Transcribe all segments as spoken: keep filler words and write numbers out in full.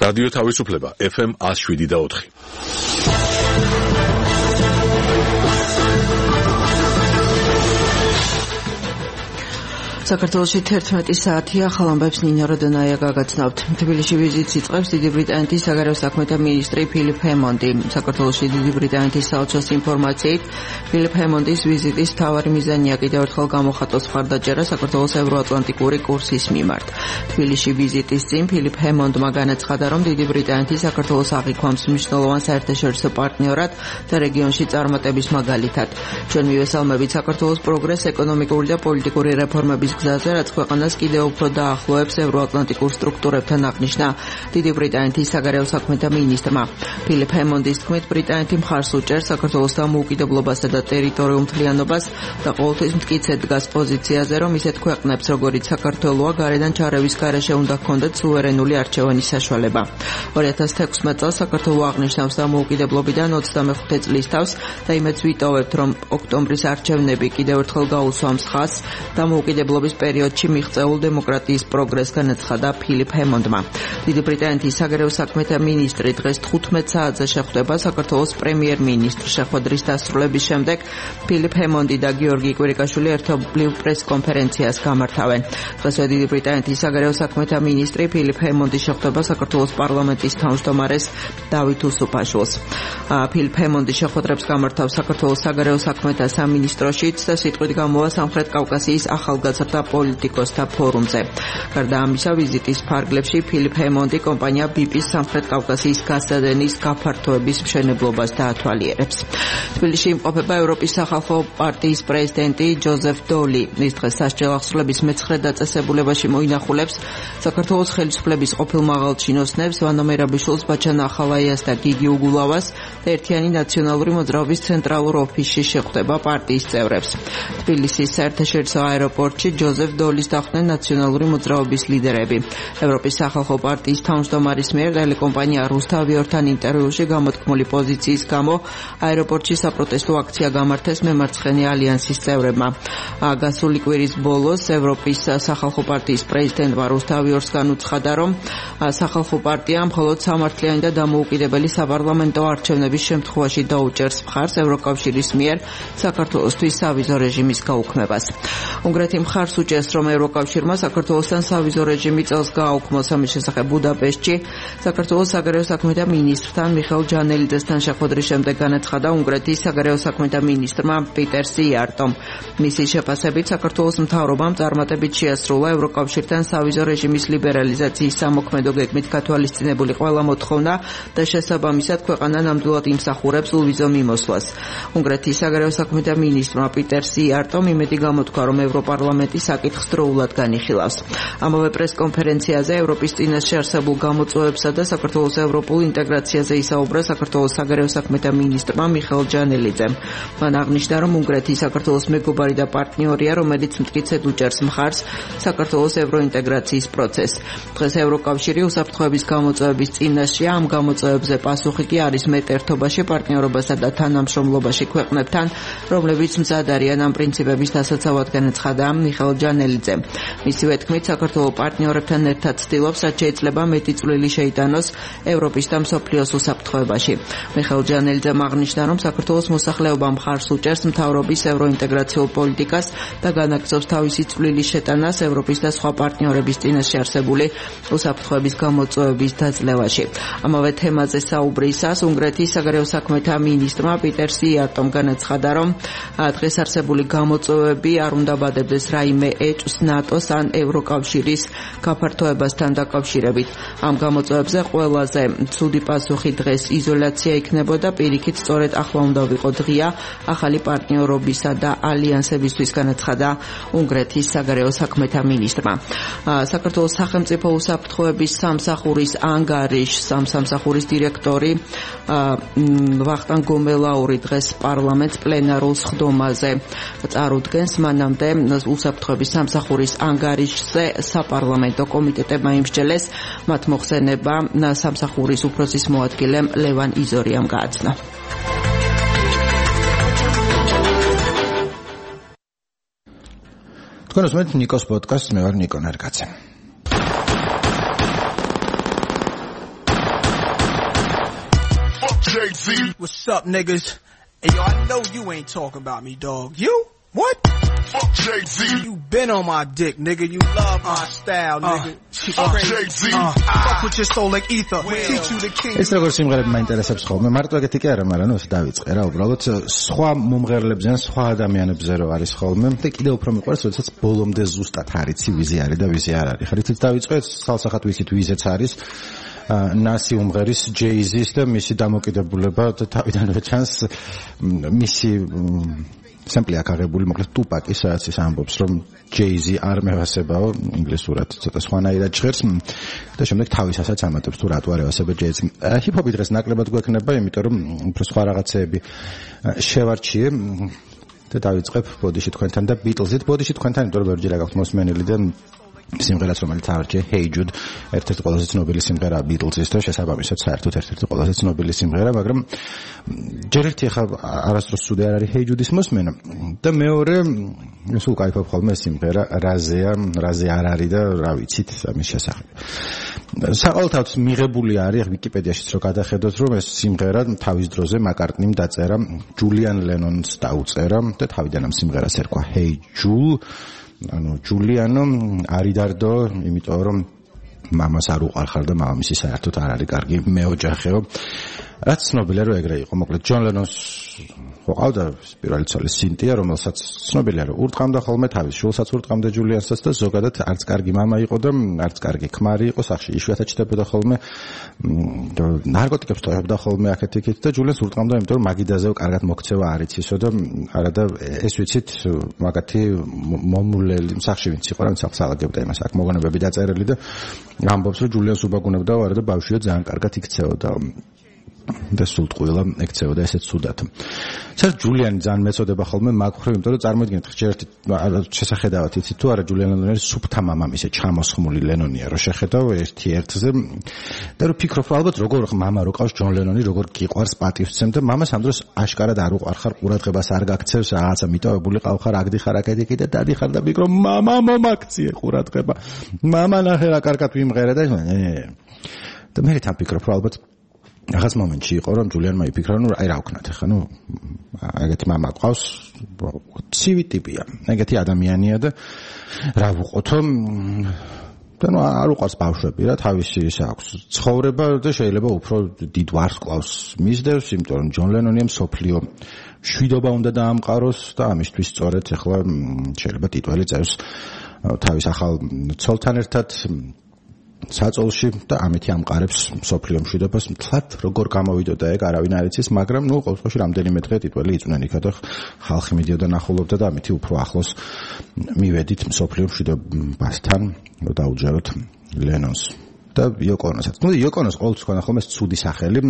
რადიო თავისუფლება ეფ ემ one oh seven და four. საქართველოში თერთმეტი საათია, ახალ ამბებს ნინო როდონაია გაგაცნობთ. თბილისში ვიზიტს იწყებს დიდი ბრიტანეთის საგარეო საქმეთა მინისტრი ფილიპ ჰემონდი. საქართველოში დიდი ბრიტანეთის საოცოს ინფორმაციით, ფილიპ ჰემონდის ვიზიტის მთავარი მიზანია კიდევ ერთხელ გამოხატოს მხარდაჭერა საქართველოს ევროატლანტიკური კურსის მიმართ. თბილისში ვიზიტის წინ ფილიპ ჰემონდმა განაცხადა, რომ დიდი ბრიტანეთი საქართველოს აღიქვამს მნიშვნელოვან საერთაშორისო პარტნიორად და რეგიონში წარმატების მაგალითად. ჩვენ მივესალმებით საქართველოს პროგრესს ეკონომიკური და პოლიტიკური რეფორმების გზაზე, რაც ქვეყანას კიდევ უფრო დაახლოებს ევროატლანტიკურ სტრუქტურებთან, აღნიშნა დიდი ბრიტანეთის საგარეო საქმეთა მინისტრმა. ფილიპ ჰემონდის თქმით, ბრიტანეთი მხარს უჭერს საქართველოს დამოუკიდებლობასა და ტერიტორიულ მთლიანობას და ყოველთვის მტკიცედ დგას პოზიციაზე, რომ ისეთ ქვეყნებს, როგორიც საქართველოა, გარედან ჩარევის გარეშე უნდა ჰქონდეთ სუვერენული არჩევანის საშუალება. two thousand sixteen წელს საქართველო აღნიშნავს დამოუკიდებლობიდან ოცდამეხუთე წლის თავს და იმედს ვიტოვებთ, რომ ოქტომბრის არჩევნები კიდევ ერთხელ გაუსვამს ხაზს დამოუკიდებლობის პერიოდში მიღწეულ დემოკრატიის პროგრესს, განაცხადა ფილიპ ჰემონდმა. დიდი ბრიტანეთის საგარეო საქმეთა მინისტრი დღეს თხუთმეტ საათზე შეხვდება საქართველოს პრემიერ-მინისტრს. შეხვედრის დასრულების შემდეგ ფილიპ ჰემონდი და გიორგი კვირიკაშვილი ერთობლივ პრეს-კონფერენციას გამართავენ. დღესვე დიდი ბრიტანეთის საგარეო საქმეთა მინისტრი ფილიპ ჰემონდი შეხვდება საქართველოს პარლამენტის თავმჯდომარეს დავით უსუფაშვილს. ფილიპ ჰემონდი შეხვედრებს გამართავს საქართველოს საგარეო საქმეთა სამინისტროშიც და სიტყვით გამოვა სამხრეთ კავკასიის ახალგაზრდა პოლიტიკოსთა ფორუმზე. გარდა ამისა, ვიზიტის ფარგლებში ფილიპ ჰემონდი კომპანია ბიპის სამხრეთ კავკასიის გასადენის გაფართოების მშენებლობას დაათვალიერებს. თბილისში იმყოფება ევროპის სახალხო პარტიის პრეზიდენტი ჯოზეფ დოლი. ის დღეს სასჯელ აღსრულების მეცხრე დაწესებულებაში მოინახულებს საქართველოს ხელისუფლების ყოფილ მაღალჩინოსნებს ვანო მერაბიშვილს, ბაჩანა ახალაიას და გიგი უგულავას და ერთიანი ნაციონალური მოძრაობის ცენტრალურ ოფისში შეხვდება პარტიის წევრებს. თბილისის საერთაშორისო აეროპორტში ჯოზეფ დოლის დახვდნენ ნაციონალური მოძრაობის ლიდერები. ევროპის სახალხო პარტიის თავმჯდომარის მიერ ტელეკომპანია რუსთავიორთან ინტერვიუში გამოთქმული პოზიციის გამო აეროპორტში საპროტესტო აქცია გამართეს მემარცხენე ალიანსის წევრებმა. გასული კვირის ბოლოს ევროპის სახალხო პარტიის პრეზიდენტმა რუსთავიორსგან უცხადა, რომ სახალხო პარტია მხოლოდ სამართლიანი და დამოუკიდებელი საპარლამენტო არჩევნების შემთხვევაში დაუჭერს მხარს ევროკავშირის მიერ საქართველოსთვის სავიზო რეჟიმის გაუქმებას. უნგრეთი მხარს უჭერს, რომ ევროკავშირმა საქართველოსთან სავიზო რეჟიმი წელს გააუქმოს. ამის შესახებ ბუდაპეშტში საქართველოს საგარეო საქმეთა მინისტრთან მიხეილ ჯანელიძესთან შეხვედრის შემდეგ განაცხადა უნგრეთის საგარეო საქმეთა მინისტრმა პიტერ სიარტომ. მისი შეფასებით, საქართველოს მთავრობამ წარმატებით შეასრულა ევროკავშირთან სავიზო რეჟიმის ლიბერალიზაციის სამოქმედო გეგმით გათვალისწინებული ყველა მოთხოვნა და შესაბამისად ქვეყანა ნამდვილად იმსახურებს ულვიზო მიმოსვლას. უნგრეთის საგარეო საქმეთა მინისტრმა პიტერ სიარტომ იმედი გამოთქვა, რომ ევროპარლამენტი საკითხს დროულად განიხილავს. ამავე პრესკონფერენციაზე ევროპის წინაშე არსებულ გამოწვევებსა და საქართველოს ევროპულ ინტეგრაციაზე ისაუბრა საქართველოს საგარეო საქმეთა მინისტრმა მიხეილ ჯანელიძემ. მან აღნიშნა, რომ უნგრეთი საქართველოს მეგობარი და პარტნიორია, რომელიც მტკიცედ უჭერს მხარს საქართველოს ევროინტეგრაციის პროცესს. დღეს ევროკავშირი უსაფრთხოების გამოწვევების წინაშეა. ამ გამოწვევებზე პასუხი კი არის მეტ ერთობაში, პარტნიორობასა და თანამშრომლობაში ქვეყნებთან, რომლებიც მზად არიან ამ პრინციპების დასაცავად, განაცხადა მიხეილ ჯანელიძემ. მისივე თქმით, საქართველოს პარტნიორებთან ერთად ცდილობს, რაც შეიძლება მეტი წვლილი შეიტანოს ევროპის და მსოფლიოს უსაფრთხოებაში. მიხეილ ჯანელიძემ აღნიშნა, რომ საქართველოს მოსახლეობა მხარს უჭერს მთავრობის ევროინტეგრაციულ პოლიტიკას და განაგრძობს თავისი წვლილი შეტანას ევროპის და სხვა პარტნიორების წინაშე არსებული უსაფრთხოების გამოწვევების დაძლევაში. ამავე თემაზე საუბრისას უნგრეთის საგარეო საქმეთა მინისტრმა პიტერ სიარტომ განაცხადა, რომ დღეს არსებული გამოწვევები არ უნდა ბადებდეს რაიმე ეჭვს ნატოს ან ევროკავშირის გაფართოებასთან დაკავშირებით. ამ გამოწვევებზე ყველაზე ცუდი პასუხი დღეს იზოლაცია იქნებოდა. პირიქით, სწორედ ახლა უნდა ვიყო დღეა ახალი პარტნიორობისა და ალიანსებისთვის, განაცხადა უნგრეთის საგარეო საქმეთა მინისტრმა. საქართველოს სახელმწიფო უსაფრთხოების სამსახურის ანგარიშს ამ სამსახურის დირექტორი ვახტანგ გომელაური დღეს პარლამენტს პლენარულ სხდომაზე წარუდგენს. მანამდე უსაფრთხოების სამსახურის ანგარიშზე საპარლამენტო კომიტეტებმა იმსჯელეს. მათ მოხსენება სამსახურის უფროსის მოადგილემ ლევან იზორიამ გააცნო. თქვენ უსმენთ ნიკოს პოდკასტს, მე ვარ ნიკო ნარგაცე. Fuck Jay-Z. What's up, niggas? Hey, yo, I know you ain't talking about me, dog. You? What? Fuck Jay-Z. You been on my dick, nigga. You love my style, nigga. Fuck Jay-Z. Fuck with your soul like ether. Teach you the king. ეს როგორ სიმღერები მაინტერესებს ხოლმე. მარტო ეგეთი კი არა, მაგრამ ნუ დავიწყე რა, უბრალოდ სხვა მომღერლებზე ან სხვა ადამიანებზე რო არის ხოლმე. და კიდევ უფრო მიყვარს, როდესაც ბოლომდე ზუსტად არიცი ვიზი არის და ვიზი არ არის. ხარით დავიწყე სალსახად ვიცით ვიზეც არის. ნასი უმღერის Jay-Z-ის და მისი დამოკიდებულება და თავიდანვე ჩანს მისი სემპლი აკაღებული მოკლედ ტუპაკის რაც ის ამბობს რომ Jay-Z არ მევასებაო ინგლისურად ცოტა სხვანაირად ჟღერს და შემდეგ თავისასაც ამატებს თუ რატო არ ევასება Jay-Z. ჰიპ-ჰოპი დღეს ნაკლებად გვექნება იმიტომ რომ უფრო სხვა რაღაცეები შევარჩიე და დავიწყებ ბოდიში თქვენთან და Beatles-ით ბოდიში თქვენთან იმიტომ რომ ვერჯერ გაქვთ მოსმენილი და სიმღერაც რომელიც ავარჩიე Hey Jude ერთ-ერთი ყველაზე ცნობილი სიმღერა Beatles-ის და შესაბამისად საერთოდ ერთ-ერთი ყველაზე ცნობილი სიმღერა მაგრამ ჯერ ერთი ხა არასდროს სუდი არ არის Hey Jude-ის მოსმენა და მეორე სულ кайფობ ხოლმე სიმღერა რაზეა რაზე არ არის და რა ვიცით ამის შესახებ საყოველთაოდ მიღებული არის ვიკიპედიაშიც რო გადახედოთ რომ ეს სიმღერა თავის დროზე მაკარტნიმ დაწერა ჯულიან ლენონს დაუწერა და თავიდან ამ სიმღერას ერქვა Hey Jude ანუ ჯულიანო არიდარდო იმიტომ რომ მამას არ უყარხარ და მამამისი საერთოდ არ არის კარგი მეოჯახეო რაც ცნობილია რომ ეგრე იყო მოკლედ ჯონ ლენონს ყავდა პირველი ცოლი სინტია რომელსაც ცნობილია რომ ურტყამდა ხოლმე თავის შულსაც ურტყამდა ჯულიანსაც და ზოგადად არც კარგი მამა იყო და არც კარგი ქმარი იყო სახში იშვიათად ჩდებოდა ხოლმე ნარკოტიკებს თოებდა ხოლმე აქეთ-იქით და ჯულიანს ურტყამდა იმიტომ რომ მაგიდაზე კარგად მოქცევა არ იცისო და არა და ეს ვიცით მაგათი მომულელი სახში ვინც იყო რა საფსალაგებდა იმას აქ მოგონებები დაწერილი და ამბობს რომ ჯულიანს უბაგუნებდა არა და ბავშვია ძალიან კარგად იქცეოდა და სულტყვილა ექცეოდა ესეც სუდათ. საერთოდ ჯულიანი ძალიან მეწოდება ხოლმე მაგ ხრივ, იმიტომ რომ წარმოიდგინეთ ხშირად შესახედავად იცით თუ არა ჯულიან ლენონის სუფთა მამამისე ჩამოსხმული ლენონია რო შეხედავ ერთი ერთზე და რო ფიქრობ ალბათ როგორ მამა რო ყავს ჯონ ლენონი როგორ გიყვარს პატივცემ და მამას ამ დროს აშკარად არ უყარხარ ყურადღებას არ გაქცევს რაღაცა მიტოვებული ყავხარ აგდიხარ აკეთიკი და დადიხარ და ფიქრობ მამა მომაქციე ყურადღება მამა ნახე რა კარგად ვიმღერე და და მე თან ფიქრობ ალბათ რაღაც მომენტში იყო რომ ჯულიანმა იფიქრა ნუ აი რა ვქნათ ახლა ნუ ეგეთი მამა ყავს ცივი ტიპია ეგეთი ადამიანია და რა ვუყოთო და ნუ არ უყავს ბავშვები რა თავისი ის აქვს ცხოვრება და შეიძლება უფრო დიდ ვარს ყავს მისდევს იმიტომ რომ ჯონ ლენონია მსოფლიო შვიდობა უნდა დაამყაროს და ამისთვის სწორედ ახლა შეიძლება ტიტველი წევს თავის ახალ ცოლთან ერთად საწოლში და ამეთი ამყარებს სოფლიო მშვიდობას მთლად როგორ გამოვიდოდა ეგ არავინ არ იცის მაგრამ ნუ ყოველთვის რამდენიმე დღე ტიტველი იწვნენ იქა და ხალხი მიდიოდა ნახულობდა და ამეთი უფრო ახლოს მივედით სოფლიო მშვიდობასთან რომ დაუჯეროთ ლენონს და იოკონოსაც ნუ იოკონოს ყოველთვის ქონა ხოლმე ცუდი სახელი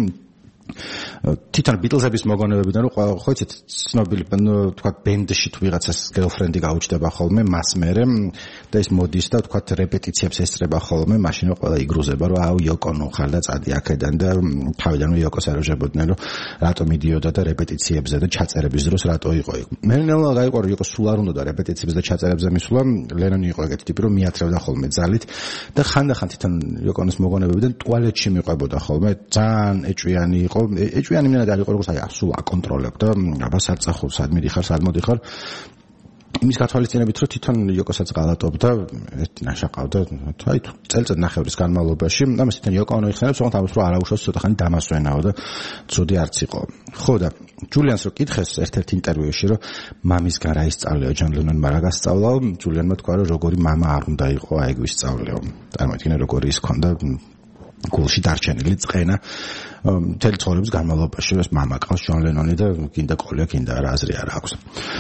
თვითონ ბიტლზების მოგონებებიდან რომ ხო იცით ცნობილი თქვა ბენდში თუ ვიღაცას გერლფრენდი გაუჩნდება ხოლმე მას მერე და ის მოდის და თქვა რეპეტიციებს ესწრება ხოლმე მაშინ ყველა იგრუზება რომ აუ იოკონო ხარ და წადი აქედან და თავიდანვე იოკოს აროჟებოდნენ რომ რატო მიდიოდა და რეპეტიციებზე და ჩაწერების დროს რატო იყო იქ მე ნელა გაიყვარა იოკო სულ არ უნდა და რეპეტიციებზე და ჩაწერებზე მისვლა ლენონი იყო ეგეთი ტიპი რომ მიათრევდა ხოლმე ძალით და ხანდახან თვითონ იოკონოს მოგონებებიდან ტუალეტში მიყვებოდა ხოლმე ძალიან ეჭვიანი იყო ეჭვიანი მინდა არ იყო როგორც აი სულ აკონტროლებდა აბა საწახო სად მიდიხარ სად მოდიხარ იმის გათვალისწინებით რომ თვითონ იოკოსაც ღალატობდა ერთი ნაშაყავდა აი თუ წელწად ნახევრის განმავლობაში ამას თვითონ იოკო ono იხსენებს თუმცა ამას რომ არაუშავს ცოტა ხანი დამასვენაო და ცუდი არც იყო ხო და ჯულიანს რო კითხეს ერთ-ერთ ინტერვიუში რომ მამისგან რა ისწავლეო ჯონ ლენონმა რა გასწავლაო ჯულიანმა თქვა რომ როგორი მამა არ უნდა იყო აი ეგ ვისწავლეო წარმოიდგინე როგორი ის ქონდა გულში დარჩენილი წყენა მთელი ცხოვრების განმავლობაში ეს მამა ყავს ჯონ ლენონი და გინდა ყოლია გინდა რა აზრი არ აქვს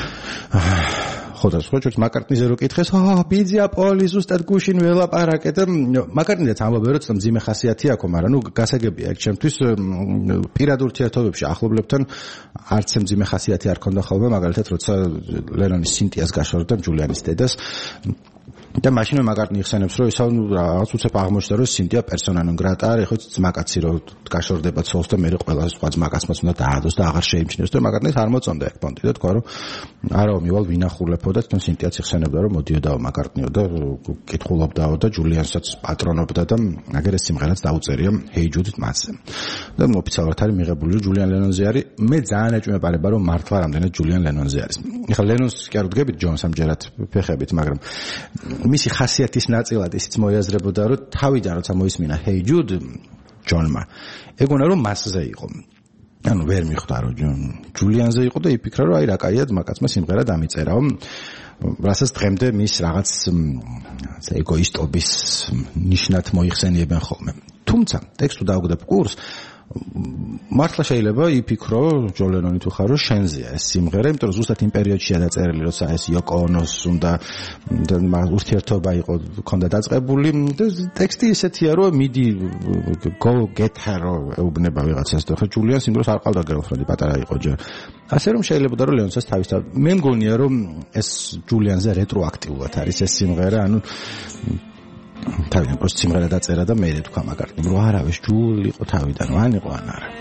ხო და სხვა ჯერ მაკარტნიზე რო კითხეს აა ბიძია პოლი ზუსტად გუშინ ველაპარაკე და მაკარტნიაც ამბობენ რომ ძიმე ხასიათი აქვს მაგრამ ნუ გასაგებია ეგ ჩემთვის პირად ურთიერთობებში ახლობლებთან არც ძიმე ხასიათი არ ქონდა ხოლმე მაგალითად როცა ლენონის სინტიას გაშორდა ჯულიანის დედას და მაშინვე მაგარტნი იხსენებს, რომ ისა რაღაც უცებ აღმოჩნდა, რომ სინტია persona non grata არის, ხო ძმაკაცი რომ გაშორდება ცოლს და მე ყველა სხვა ძმაკაცმაც უნდა დაადოს და აღარ შეიმჩნევს, და მაგარტნი არ მოწონდა ეგ პონტი და თქვა, რომ არა, მივალ ვინახულებო და თვითონ სინტიაც იხსენებდა, რომ მოდიოდაო მაგარტნიო და კითხულობდაო და ჯულიანსაც პატრონობდა და აგერ ეს სიმღერაც დაუწერია Hey Jude მასზე. და ოფიციალურად არის მიღებული, რომ ჯულიან ლენონზე არის. მე ძალიან ეჭვმეპარება, რომ მართლა რამდენად ჯულიან ლენონზე არის. ეხლა ლენონს კი არ ვდგებით ჯონს ამჯერად ფეხებით, მაგრამ მისი ხასიათის ნაწილად ისიც მოიაზრებოდა, რომ თავიდან როცა მოისმინა Hey Jude ჯონმა, ეგონა რომ მასზე იყო. ანუ ვერ მიხვდა რომ ჯულიანზე იყო და იფიქრა რომ აი რა კაია ძმაკაცმა სიმღერა დამიწერაო. რასაც დღემდე მის რაღაც ეგოისტობის ნიშნად მოიხსენიებენ ხოლმე. თუმცა ტექსტს დავაგდებ კურს, მართლა შეიძლება იფიქრო ჯო ლენონი თუ ხარო შენზეა ეს სიმღერა, იმიტომ რომ ზუსტად იმ პერიოდშია დაწერილი, როცა ეს იოკო ონოს უნდა ურთიერთობა იყო ქონდა დაწყებული და ტექსტი ისეთია, რომ მიდი go get her ეუბნება ვიღაცას და ხო ჯულიანს იმ დროს არ ყავდა გერლფრენდი, პატარა იყო ჯერ. ასე რომ შეიძლება რომ ლენონსაც თავისთავად მე მგონია რომ ეს ჯულიანზე რეტროაქტიულად არის ეს სიმღერა, ანუ თავიდან პროს სიმღერა დაწერა და მე თქვა მაგარტნი რომ არავის ჯული იყო თავიდან, ან იყო ან არა.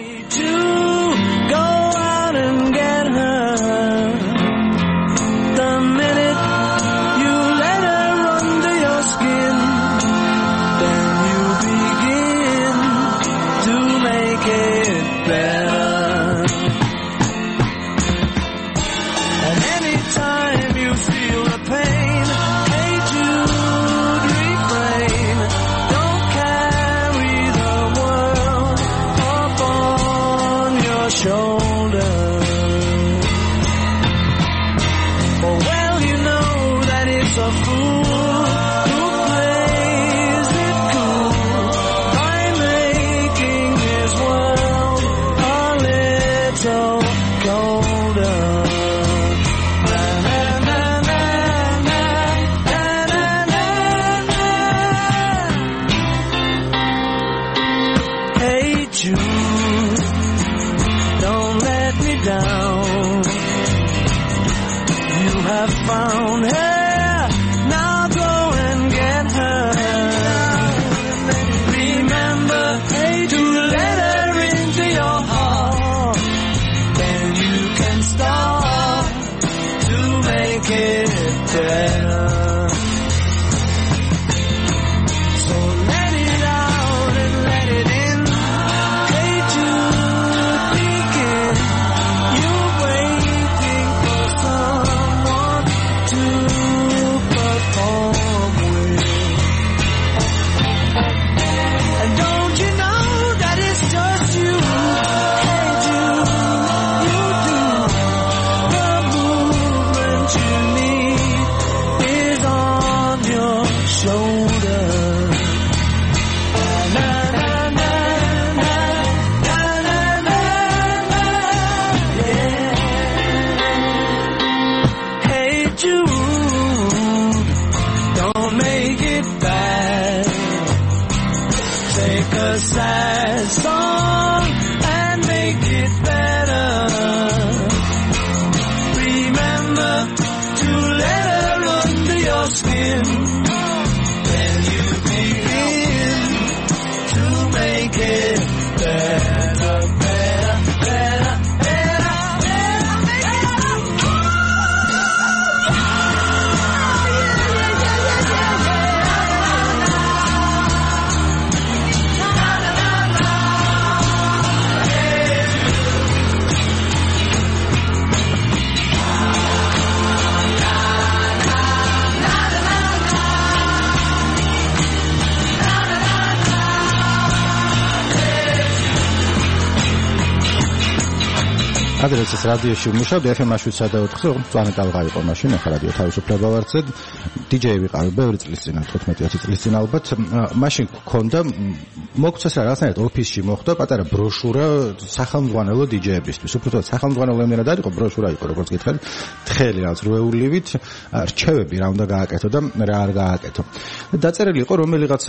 ადრეს ეს რადიოში ვმუშავდი ეფ ემ შვიდ და ოთხზე, მწვანე ტალღა იყო მაშინ, ახლა რადიო თავისუფლება ვარდზე, დიჯეი ვიყავი ბევრი წლის წინ, თხუთმეტი ოცი წლის წინ ალბათ. მაშინ გქონდა მოგცეს რა რაღაცნაირად ოფისში მოხდა პატარა ბროშურა სახელმძღვანელო დიჯეებისთვის. უბრალოდ სახელმძღვანელო ემნერად არის, ბროშურა იყო, როგორც გითხარით, თხელი რაღაც რვეულივით, რჩევები რა უნდა გააკეთო და რა არ გააკეთო. დაწერილი იყო რომელიღაცა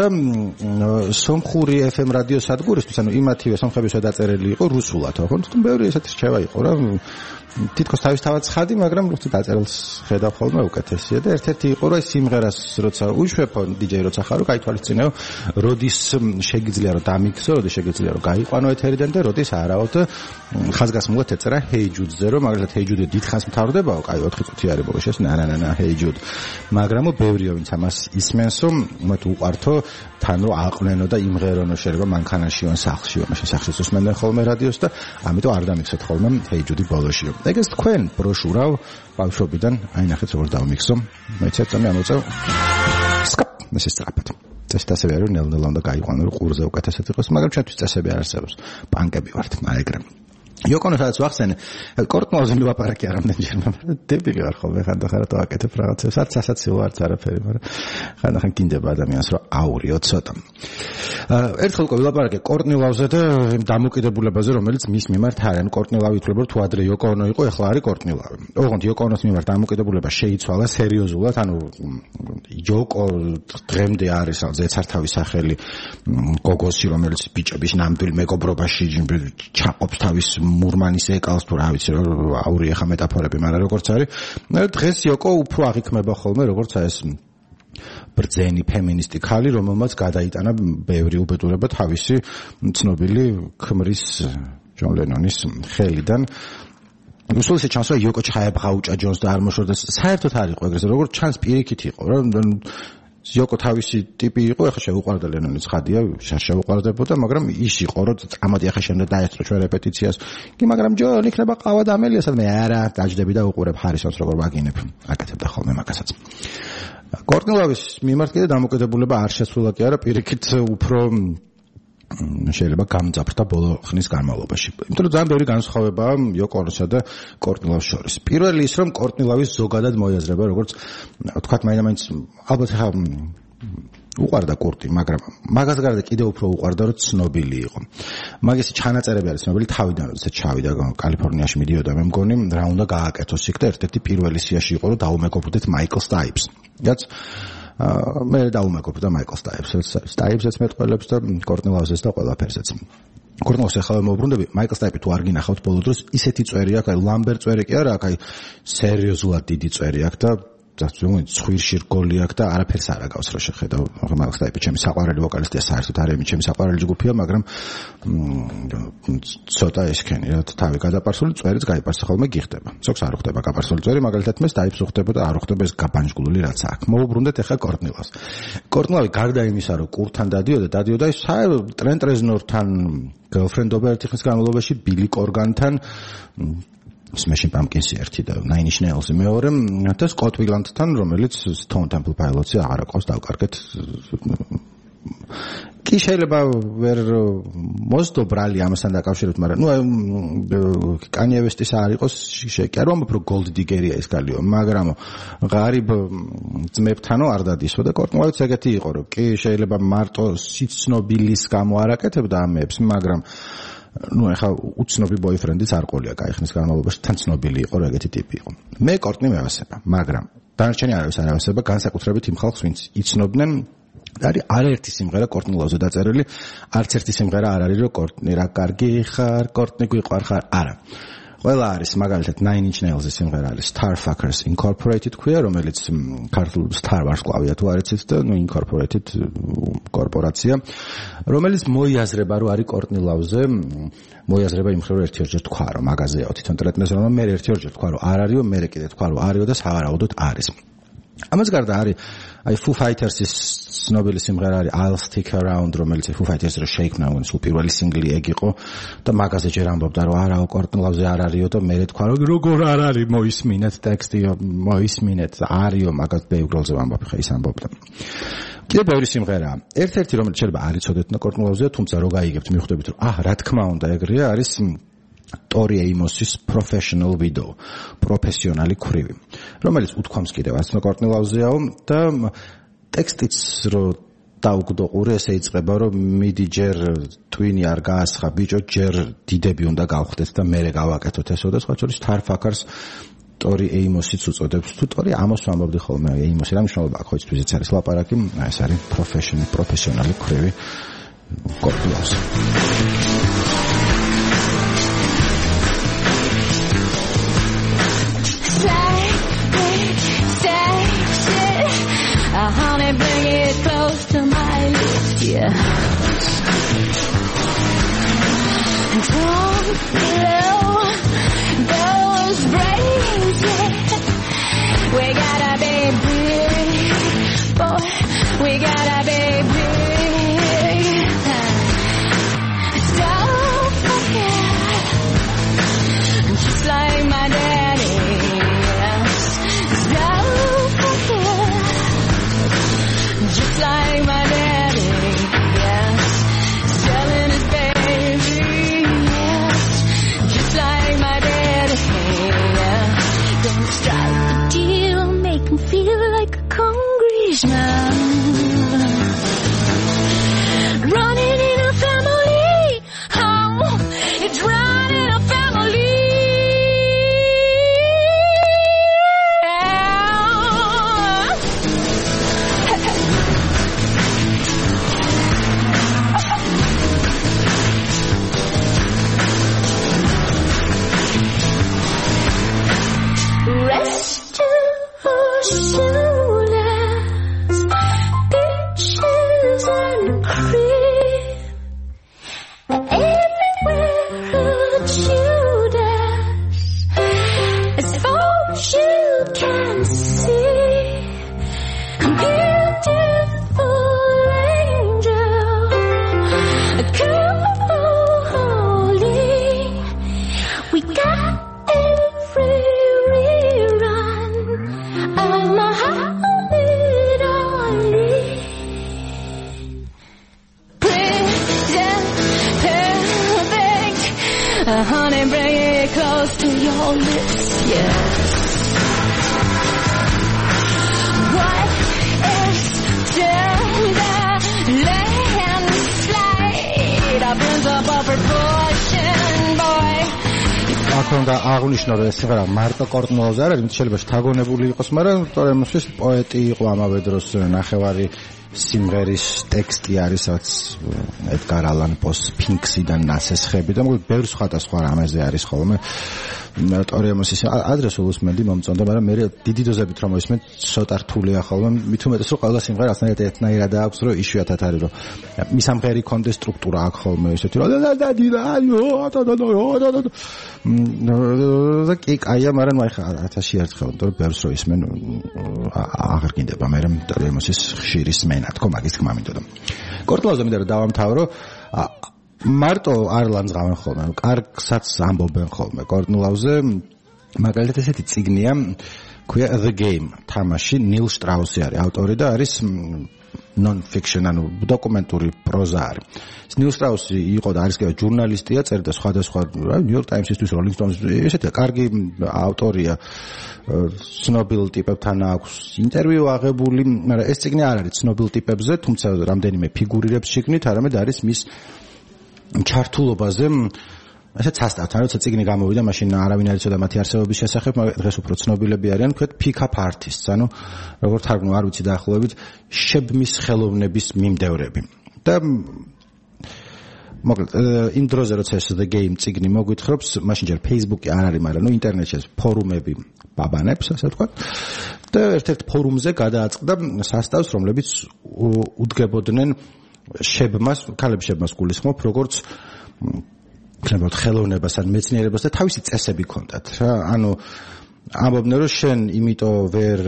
სომხური ეფ ემ რადიო სადგურისთვის, ანუ იმათივე სომხებისა დაწერილი იყო რუსულად, ხო? თუმცა ბევრი ესეთი რჩევა იყო, რა თითქოს თავისთავად ცხადი, მაგრამ როცა დაწერილს ხედავ ხოლმე უკეთესია და ერთ-ერთი იყო რომ სიმღერას როცა უშვებო დიჯეი როცა ხარო, გაითვალისწინეო, როდის შეგიძლია რომ დამიქსო, როდის შეგიძლია რომ გაიყვანო ეთერიდან და როდის არაოდ ხაზგასმულად ეწერა Hey Jude-ზე, რომ მაგალითად Hey Jude დიდხანს მთავრდებაო, კაი ოთხი წუთი არის ბოლოს ეს, ნა ნა ნა Hey Jude. მაგრამ ბევრიო ვინც ამას ისმენსო, მათ უყართო თან რომ აყვნენო და იმღერონო შეიძლება მანქანაშიო ან სახლშიო, მაშინ სახლშიც უსმენდნენ ხოლმე რადიოს და ამიტომ არ დამიქსოთ ხოლმე Hey Jude ბოლოშიო. ეგეც თქვენ ბროშურავ ბავშვობიდან აი ნახეთ როგორ დავმიქსო მე ცერწამი ამოწევ სკაპ მესე სწრაფად წესით ასევე არის ნელ-ნელა უნდა გაიყვანო რომ ყურზე უკეთესად იყოს მაგრამ ჩვენთვის წესები არ არსებობს პანკები ვართ აი ეგრე იოკონო სადაც ვახსენე კორტნოზე მივაპარაკე არ ამდენჯერ მაგრამ დებილი ვარ ხოლმე ხანდახან რა დავაკეთებ რაღაცებს არც ასაცილო არც არაფერი მაგრამ ხანდახან გინდება ადამიანს რომ აურიო ცოტა ერთხელ უკვე ვილაპარაკე კორტნილავზე და დამოკიდებულებაზე რომელიც მის მიმართ არის კორტნილავი ითვლება თუ ადრე იოკონო იყო ეხლა არის კორტნილავი ოღონდ იოკონოს მიმართ დამოკიდებულება შეიცვალა სერიოზულად ანუ იოკო დღემდე არის ზეცართავის სახელი გოგოსი რომელიც ბიჭების ნამდვილ მეგობრობაში ჩაყოფს თავის მურმანის ეკალს თუ რა ვიცი აური ახლა მეტაფორები მაგრამ როგორც არის დღეს იოკო უფრო აღიქმება ხოლმე როგორც ეს ბრძენი ფემინისტი ქალი რომელმაც გადაიტანა ბევრი უბედურება თავისი ცნობილი ქმრის ჯონ ლენონის ხელიდან უსულსე ჩანს რომ იოკო ჩაებღაუჭა ჯონს და არ მოშორდა საერთოდ არ იყო ეგრე როგორც ჩანს პირიქით იყო რა იოკო თავისი ტიპი იყო ახლა შეუყვარდა ლენონის ხადია შეუყვარდებოდა მაგრამ ის იყო რომ ამადი ახლა შემდეგ დაეწყო ჩვენ რეპეტიციას კი მაგრამ ჯონ იქნება ყავა და ამელია სადმე არა დაждები და უყურებ ჰარისონს როგორ ვაგინებ აკეთებდა ხოლმე მაგასაც კორტნილავის მიმართ კიდე დამოკიდებულება არ შეცვლა კი არა პირიქით უფრო შეიძლება გამძაფრდა ბოლო ხნის განმავლობაში. იმიტომ რომ ძალიან ბევრი განსხვავებაა იოკონოსა და კორტნილავის შორის. პირველი ის რომ კორტნილავის ზოგადად მოიაზრება როგორც თქვათ მაინც ალბათ ხა უყარდა კურტი, მაგრამ მაგას გარდა კიდევ უფრო უყარდა რომ ცნობილი იყო. მაგისი ჩანაწერები არის ცნობილი თავიდან როდესაც ჩავიდა კალიფორნიაში მიდიოდა მე მგონი რა უნდა გააკეთოს იქ და ერთ-ერთი პირველი სიაში იყო რომ დაუმეგობრდეთ მაიკლ სტაიპს. რაც მე დაუმეგობრდა მაიკლ სტაიპს, სტაიპსაც მეტყველებს და კორტნილავზეს და ყველაფერსაც. კორტნილავს ახლა მოუბრუნდები, მაიკლ სტაიპი თუ არ გინახავთ ბოლო დროს, ისეთი წვერი აქვს, აი ლამბერ წვერი კი არა, აი სერიოზულად დიდი წვერი აქვს და ძმოი ცხვირში რგოლი აქვს და არაფერს არ აგავს რა შეხედავ. მაიკლ სტაიპი ჩემი საყვარელი ვოკალისტია, საერთოდ არ ჩემი საყვარელი ჯგუფია, მაგრამ ცოტა ესქენი რა თავი გადაპარსული წვერიც გაიპარსა ხოლმე გიხდება. ზოგს არ ხდება გაპარსული წვერი, მაგალითად მე სტაიპს ხდება და არ ხდება ეს გაბანჯგულული რაც აქვს. მოუბრუნდეთ ახლა კორტნილავს. კორტნილავი გარდა იმისა, რომ კურთან დადიოდა, დადიოდა ის ტრენტ რეზნორთან გერლფრენდობა ერთი ხნის განმავლობაში, ბილი კორგანთან Smashing Pumpkins ერთი და Nine Inch Nails მეორე და Scott Weilandთან, რომელიც Stone Temple Pilots-ი აღარ აქვს დავკარგეთ. კი შეიძლება ვერ მოსდო ბრალი ამასთან დაკავშირებით, მაგრამ ნუ Kanye West-ის არ იყოს შეკი არ ვამბობ რომ Gold Digger-ია ეს გალიო, მაგრამ ღარიბ ძმებთანო არ დადისო და კორტნილავიც ეგეთი იყო, რომ კი შეიძლება მარტო სიცნობილის გამო არ აკეთებდა ამებს, მაგრამ ну ახლა უცნობი ბოიფრენდიც არ ყოლია კაი ხნის განმავლობაში თან ცნობილი იყო რა ეგეთი ტიპი იყო მე კორტნი მევასება მაგრამ დანარჩენი არავის არ ავასება განსაკუთრებით იმ ხალხს ვინც იცნობდნენ და არის არაერთი სიმღერა კორტნილავზე დაწერილი არც ერთი სიმღერა არ არის რომ კორტნი რა კარგი ხარ კორტნი გვიყვარ ხარ არა ყველა არის მაგალითად Nine Inch Nails-ის სიმღერა არის Starfuckers Incorporated ქვია რომელიც ქართულ Star Wars-ყვავია თუ არ იცით და ნუ Incorporated კორპორაცია რომელიც მოიაზრება რომ არის კორტნილავზე მოიაზრება იმ ხრივ ერთ-ერთჯერ თქვა რომ მაგაზეაო თვითონ ტრეტნეს რომ მე ერთ-ერთჯერ თქვა რომ არ არისო მე კიდე თქვა რომ არისო და სავარაუდოდ არის ამას გარდა არის აი Foo Fighters-ის ცნობილი სიმღერა არის I'll Stick Around რომელიც Foo Fighters-ს რო შეიქმნა უნის პირველი სინგლი ეგ იყო და მაგაზე ჯერ ამბობდა რომ არაო კორტნილავზე არ არისო და მე თქვა რომ როგორ არ არის მოისმინეთ ტექსტი მოისმინეთ არისო მაგას ბევრგროლზე ვამბობ ხა ის ამბობდა კიდევ ბევრი სიმღერაა ერთ-ერთი რომელიც შეიძლება არ იცოდეთ კორტნილავზე თუმცა რო გაიგებთ მიხვდებით რომ აჰ რა თქმა უნდა ეგრეა არის Tori Amos's Professional Widow, პროფესიონალი ქვრივი, რომელიც უთქვამს კიდევ არც კორტნილავზეაო და ტექსტიც რო დაუგდო ყურე ესე იწყება რომ მიდი ჯერ ტვინი არ გაასხა ბიჭო ჯერ დიდები უნდა გავხდეთ და მერე გავაკეთოთ ესო და სხვა შორის Starfuckers Tori Amosიც უწოდებს თუ Tori Amos ვამბობდი ხოლმე Amos რა მნიშვნელობა აქვს ხო იცით არის ლაპარაკი ეს არის პროფესიონალი პროფესიონალი ქვრივი კორტნილავზე yeah. Don't blow those brains, yeah. We gotta be big, boy, we gotta be big. Don't forget, just like my daddy, yes. Don't forget, just like my daddy, yes. Selling his baby, yes. Just like my daddy, yeah. Don't strike the deal, make him feel like a congressman. Running in a family, oh, it's running a family. Rest of shoulders, beaches and cream, everywhere a Judas, as far as you can see, a beautiful angel, a holy, we got every Muhammad Ali. Pretend perfect, uh, honey, bring it close to your lips, yeah. What is tender landslide? A principle proportion, boy. აქ უნდა აღნიშნო რომ ეს სიმღერა მარტო კორტნოზე არ არის, შეიძლება შთაგონებული იყოს, მაგრამ თორემ ის პოეტი იყო ამავე დროს ნახევარი სიმღერის ტექსტი არის, რაც ედგარ ალან პოს ფინქსიდან ნასესხები და მოკლედ ბევრ სხვადასხვა რამეზე არის ხოლმე. ტორემოს ის ადრესულ უსმენდი მომწონდა, მაგრამ მე დიდი დოზებით რომ ისმენ ცოტა რთულია ხოლმე, მით უმეტეს რომ ყველა სიმღერა ასნაირად ერთნაირად აქვს, რომ იშვიათად არის რომ მისამღერი კონდეს სტრუქტურა აქვს ხოლმე ისეთი რომ და კი კაია, მაგრამ აი ხა ათასი ერთხელ თორე ბევრს რო ისმენ აღარ გინდება მე ტორემოსის ხშირი სმენა თქო მაგის თქმა მინდოდა. კორტლაუზე მინდა რომ დავამთავრო, მარტო არლანს გავენ ხოლმე, კარგსაც ამბობენ ხოლმე კორტლაუზე, მაგალითად ესეთი წიგნია, ქვია The Game, თამაში, ნილ შტრაუსი არის ავტორი და არის non-fiction, ანუ დოკუმენტური პროზა არის. ნილ შტრაუსი იყო და არის კიდევ ჟურნალისტია, წერდა სხვადასხვა New York Times-ისთვის, Rolling Stones-ისთვის, ესეთი კარგი ავტორია. ცნობილ ტიპებთან აქვს ინტერვიუ აღებული, მაგრამ ეს წიგნი არ არის ცნობილ ტიპებზე, თუმცა რამდენიმე ფიგურირებს შიგნით, არამედ არის მის ჩართულობაზე, ასე ცასტავთან, როცა წიგნი გამოვიდა, მაშინ არავინ არ იცოდა მათი არსებობის შესახებ, მაგრამ დღეს უფრო ცნობილები არიან, ვთქვათ pick-up artists, ანუ როგორ თარგმნო, არ ვიცი დაახლოებით, შებმის ხელოვნების მიმდევრები. და მოკლედ იმ დროზე როცა ეს The Game წიგნი მოგვითხრობს, მაშინ ჯერ Facebook-ი არ არის, მაგრამ ნუ ინტერნეტში ეს ფორუმები ბაბანებს, ასე ვთქვათ. და ერთ-ერთ ფორუმზე გადააწყდა სასტავს, რომლებიც უდგებოდნენ შებმას, ქალებს შებმას გულისხმობ, როგორც ქლებოდ ხელოვნებას ან მეცნიერებას და თავისი წესები ქონდათ რა. ანუ ამბობდნენ რომ შენ იმიტომ ვერ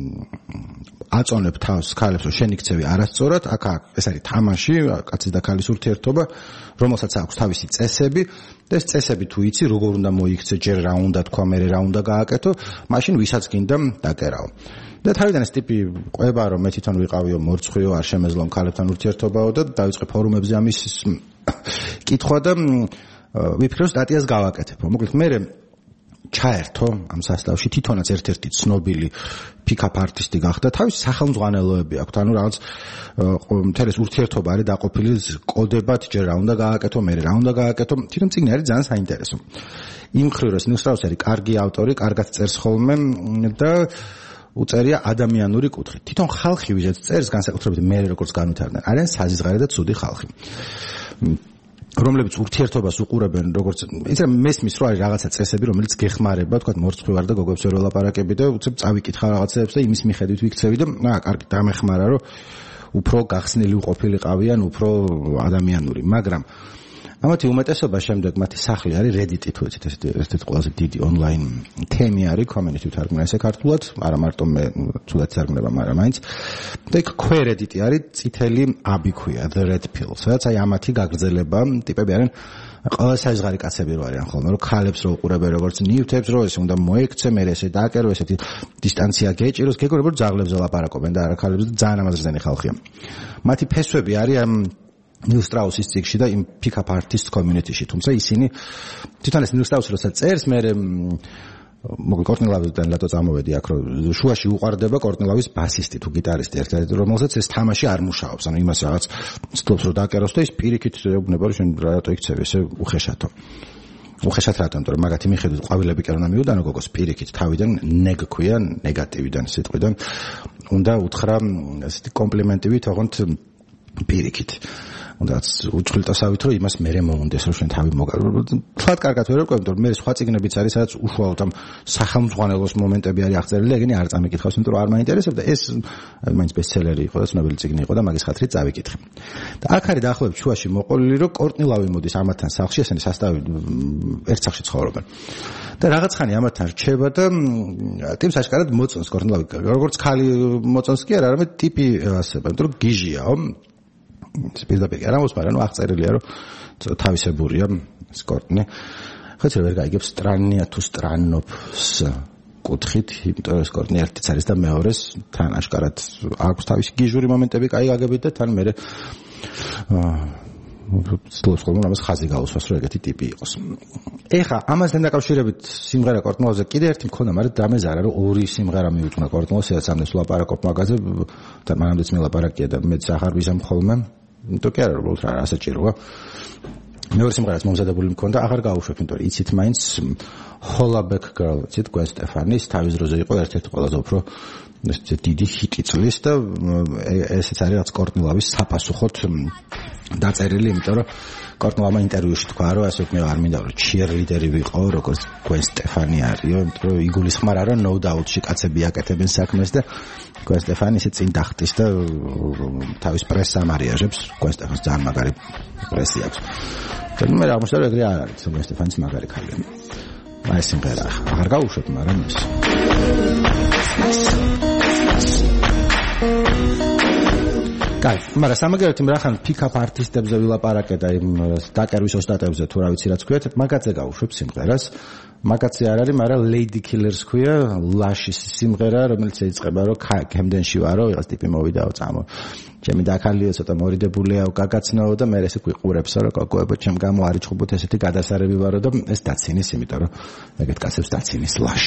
აწონებ თავს ქალებს, რომ შენ იქცევი არასწორად, აქ ეს არის თამაში, კაცის და ქალის ურთიერთობა, რომელსაც აქვს თავისი წესები და ეს წესები თუ იცი, როგორ უნდა მოიქცე, ჯერ რა უნდა თქვა, მერე რა უნდა გააკეთო, მაშინ ვისაც გინდა დაკერავ. და თავიდან ეს ტიპი ყვება, რომ მე თვითონ ვიყავიო მორცხვიო, არ შემეძლო ქალებთან ურთიერთობაო და დავიწყე ფორუმებზე ამის კითხვა და ვიფიქრე რომ სტატიას გავაკეთებ. მოკლედ მე ჩაერთო ამ სასტავში, თვითონაც ერთ-ერთი ცნობილი pick-up artist-ი გახდა, თავის სახელმძღვანელოები აქვს, ანუ რაღაც მთელი ურთიერთობა არის დაყოფილი კოდებად, ჯერ რა უნდა გააკეთო, მერე რა უნდა გააკეთო. თვითონ წიგნი არის ძალიან საინტერესო. იმ მხრივ რომ ნილ შტრაუსი არის კარგი ავტორი, კარგად წერს ხოლმე და უწერია ადამიანური კუთხით. თვითონ ხალხი ვისაც წერს, განსაკუთრებით მე როგორც განვითარდნენ, არიან საზიზღარე და ცუდი ხალხი. რომლებიც ურთიერთობას უყურებენ, როგორც იცი მესმის რო არის რაღაცა წესები, რომელიც გეხმარება, თქვა მორცხვი ვარ და გოგოებს ვერ ველაპარაკები და უცებ წავიკითხა რაღაცებს და იმის მიხედვით ვიქცევი და აა კარგი დამეხმარა, რომ უფრო გახსნილი უყოფილიყავიან, უფრო ადამიანური, მაგრამ ამათი უმეტესობა შემდეგ მათი სახლი არის Reddit-ი, თუ იცით, ესეთი ყველაზე დიდი ონლაინ თემი არის, community თარგმნა ესე ქართულად, არა მარტო მე ცუდად თარგმნება, მაგრამ მაინც. და იქ ქვე Reddit-ი არის, წითელი აბი ქვია, The Red Pill, სადაც აი ამათი გაგრძელება, ტიპები არიან ყველა საზღარი კაცები რო არიან ხოლმე, რომ ქალებს რო უყურებენ როგორც ნივთებს, რომ ეს უნდა მოექცე, მე ესე დააკერო, ესეთი დისტანცია გეჭიროს, გეგორო რომ ძაღლებზე ლაპარაკობენ და არა ქალებზე, ძალიან ამაზრდენი ხალხია. მათი ფესვები არის ამ Neil Strauss-ის წიგნში და იმ pick-up artist community-ში, თუმცა ისინი თვითონ ეს Neil Strauss როცა წერს, მე მოგ კორტნელავისთან ლატო წამოვედი აქ, რომ შუაში უყარდება კორტნელავის ბასისტი თუ გიტარისტი ერთადერთი, რომელსაც ეს თამაში არ მუშაობს, ანუ იმას რაღაც ცდილობს რომ დააკეროს და ის პირიქით ეუბნება რომ შენ რატო იქცევი ესე უხეშათო. უხეშად რატომ, იმიტომ რომ მაგათი მიხედვით ყვავილები კი არ უნდა მიუდანო გოგოს პირიქით თავიდან ნეგ ქვია, ნეგატივიდან სიტყვიდან უნდა უთხრა ესეთი კომპლიმენტივი თაღონთ პირიქით. უნდაც უჩხილტასავით რომ იმას მერე მოუნდეს რომ შენ თავი მოგარო. თქვათ კარგად ვერ ვყვები, იმიტომ რომ მე სხვა წიგნებიც არის, სადაც უშუალოდ ამ სახელმძღვანელოს მომენტები არის აღწერილი, ეგენი არ წამიკითხავს, იმიტომ რომ არ მაინტერესებდა. ეს მაინც ბესტსელერი იყო და ცნობილი წიგნი იყო და მაგის ხათრით წავიკითხე. და აქ არის დაახლოებით შუაში მოყოლილი, რომ კორტნილავი მოდის ამათთან სახლში, ესენი სასტავი ერთ სახლში ცხოვრობენ. და რაღაცხანი ამათთან რჩება და ტიპს აშკარად მოწონს კორტნილავი. როგორც ხალი მოწონს კი არა, არამედ ტიპი ასება, იმიტომ რომ გიჟიაო. პირდაპირ არ ამოს, მაგრამ ნუ აღწერილია რომ თავისებურია ეს კორტნი. ხოც ვერ გაიგებს სტრანია თუ სტრანობს კუთხით, იმიტომ რომ ეს კორტნი ერთიც არის და მეორეს თან აშკარად აქვს თავისი გიჟური მომენტები, კაი გაგებით და თან მე ცდილობს ხოლმე ამას ხაზი გაუსვას, რომ ეგეთი ტიპი იყოს. ეხა ამასთან დაკავშირებით სიმღერა კორტნელოზე კიდე ერთი მქონდა, მაგრამ დამეზარა რომ ორი სიმღერა მიუძღვნა კორტნელოს, სადაც ამდენს ლაპარაკობ მაგაზე და მანამდეც მელაპარაკია და მეც აღარ ვიზამ ხოლმე. იმიტომ კი არა რომ უბრალოდ რა ასაჭიროა. მეორე სიმღერაც მომზადებული მქონდა, აღარ გავუშვებ, იმიტომ რომ იცით მაინც Hollaback Girl, იცით Gwen Stefani-ის თავის დროზე იყო ერთ-ერთი ყველაზე უფრო ესე დიდი ჰიტი წლის და ესეც არის რაც კორტნილავის საპასუხოდ დაწერილი, იმიტომ რომ კორტნილავმა ინტერვიუში თქვა, რომ ასე მე არ მინდა რომ cheerleader-ი ვიყო, როგორც Gwen Stefani არისო, იმიტომ რომ იგულისხმარა რომ no doubt-ში კაცები აკეთებენ საქმეს და Gwen Stefani ისე წინ დახტის და თავის პრესს ამარიაჟებს, Gwen Stefani ძალიან მაგარი პრესი აქვს. და მე რა მოსწავლე ეგრე არ არის, Gwen Stefani მაგარი ქალია. აი სიმღერა აღარ გავუშვებ, მაგრამ ის კაი, მაგრამ სამაგერეთი მრახან pick-up artist-ებზე ვილაპარაკე და იმ დაკერვის ოსტატებზე თუ რა ვიცი რაც ქვიათ, მაგაზე გავუშვებ სიმღერას. მაგაცი არ არის, მაგრამ Lady Killers ქვია, Lush-ის სიმღერა, რომელიც ეიწყება, რომ Camden-ში ვარო, რაღაც ტიპი მოვიდაო წამო. ჩემი დაკალიო ცოტა მორიდებულია, გაგაცნაო და მე ესე გვიყურებსო, რომ გოგოებო ჩემ გამო არ იჭხუბოთ ესეთი გადასარევი ვარო და ეს დაცინის, იმიტომ რომ ეგეთ კაცებს დაცინის Lush.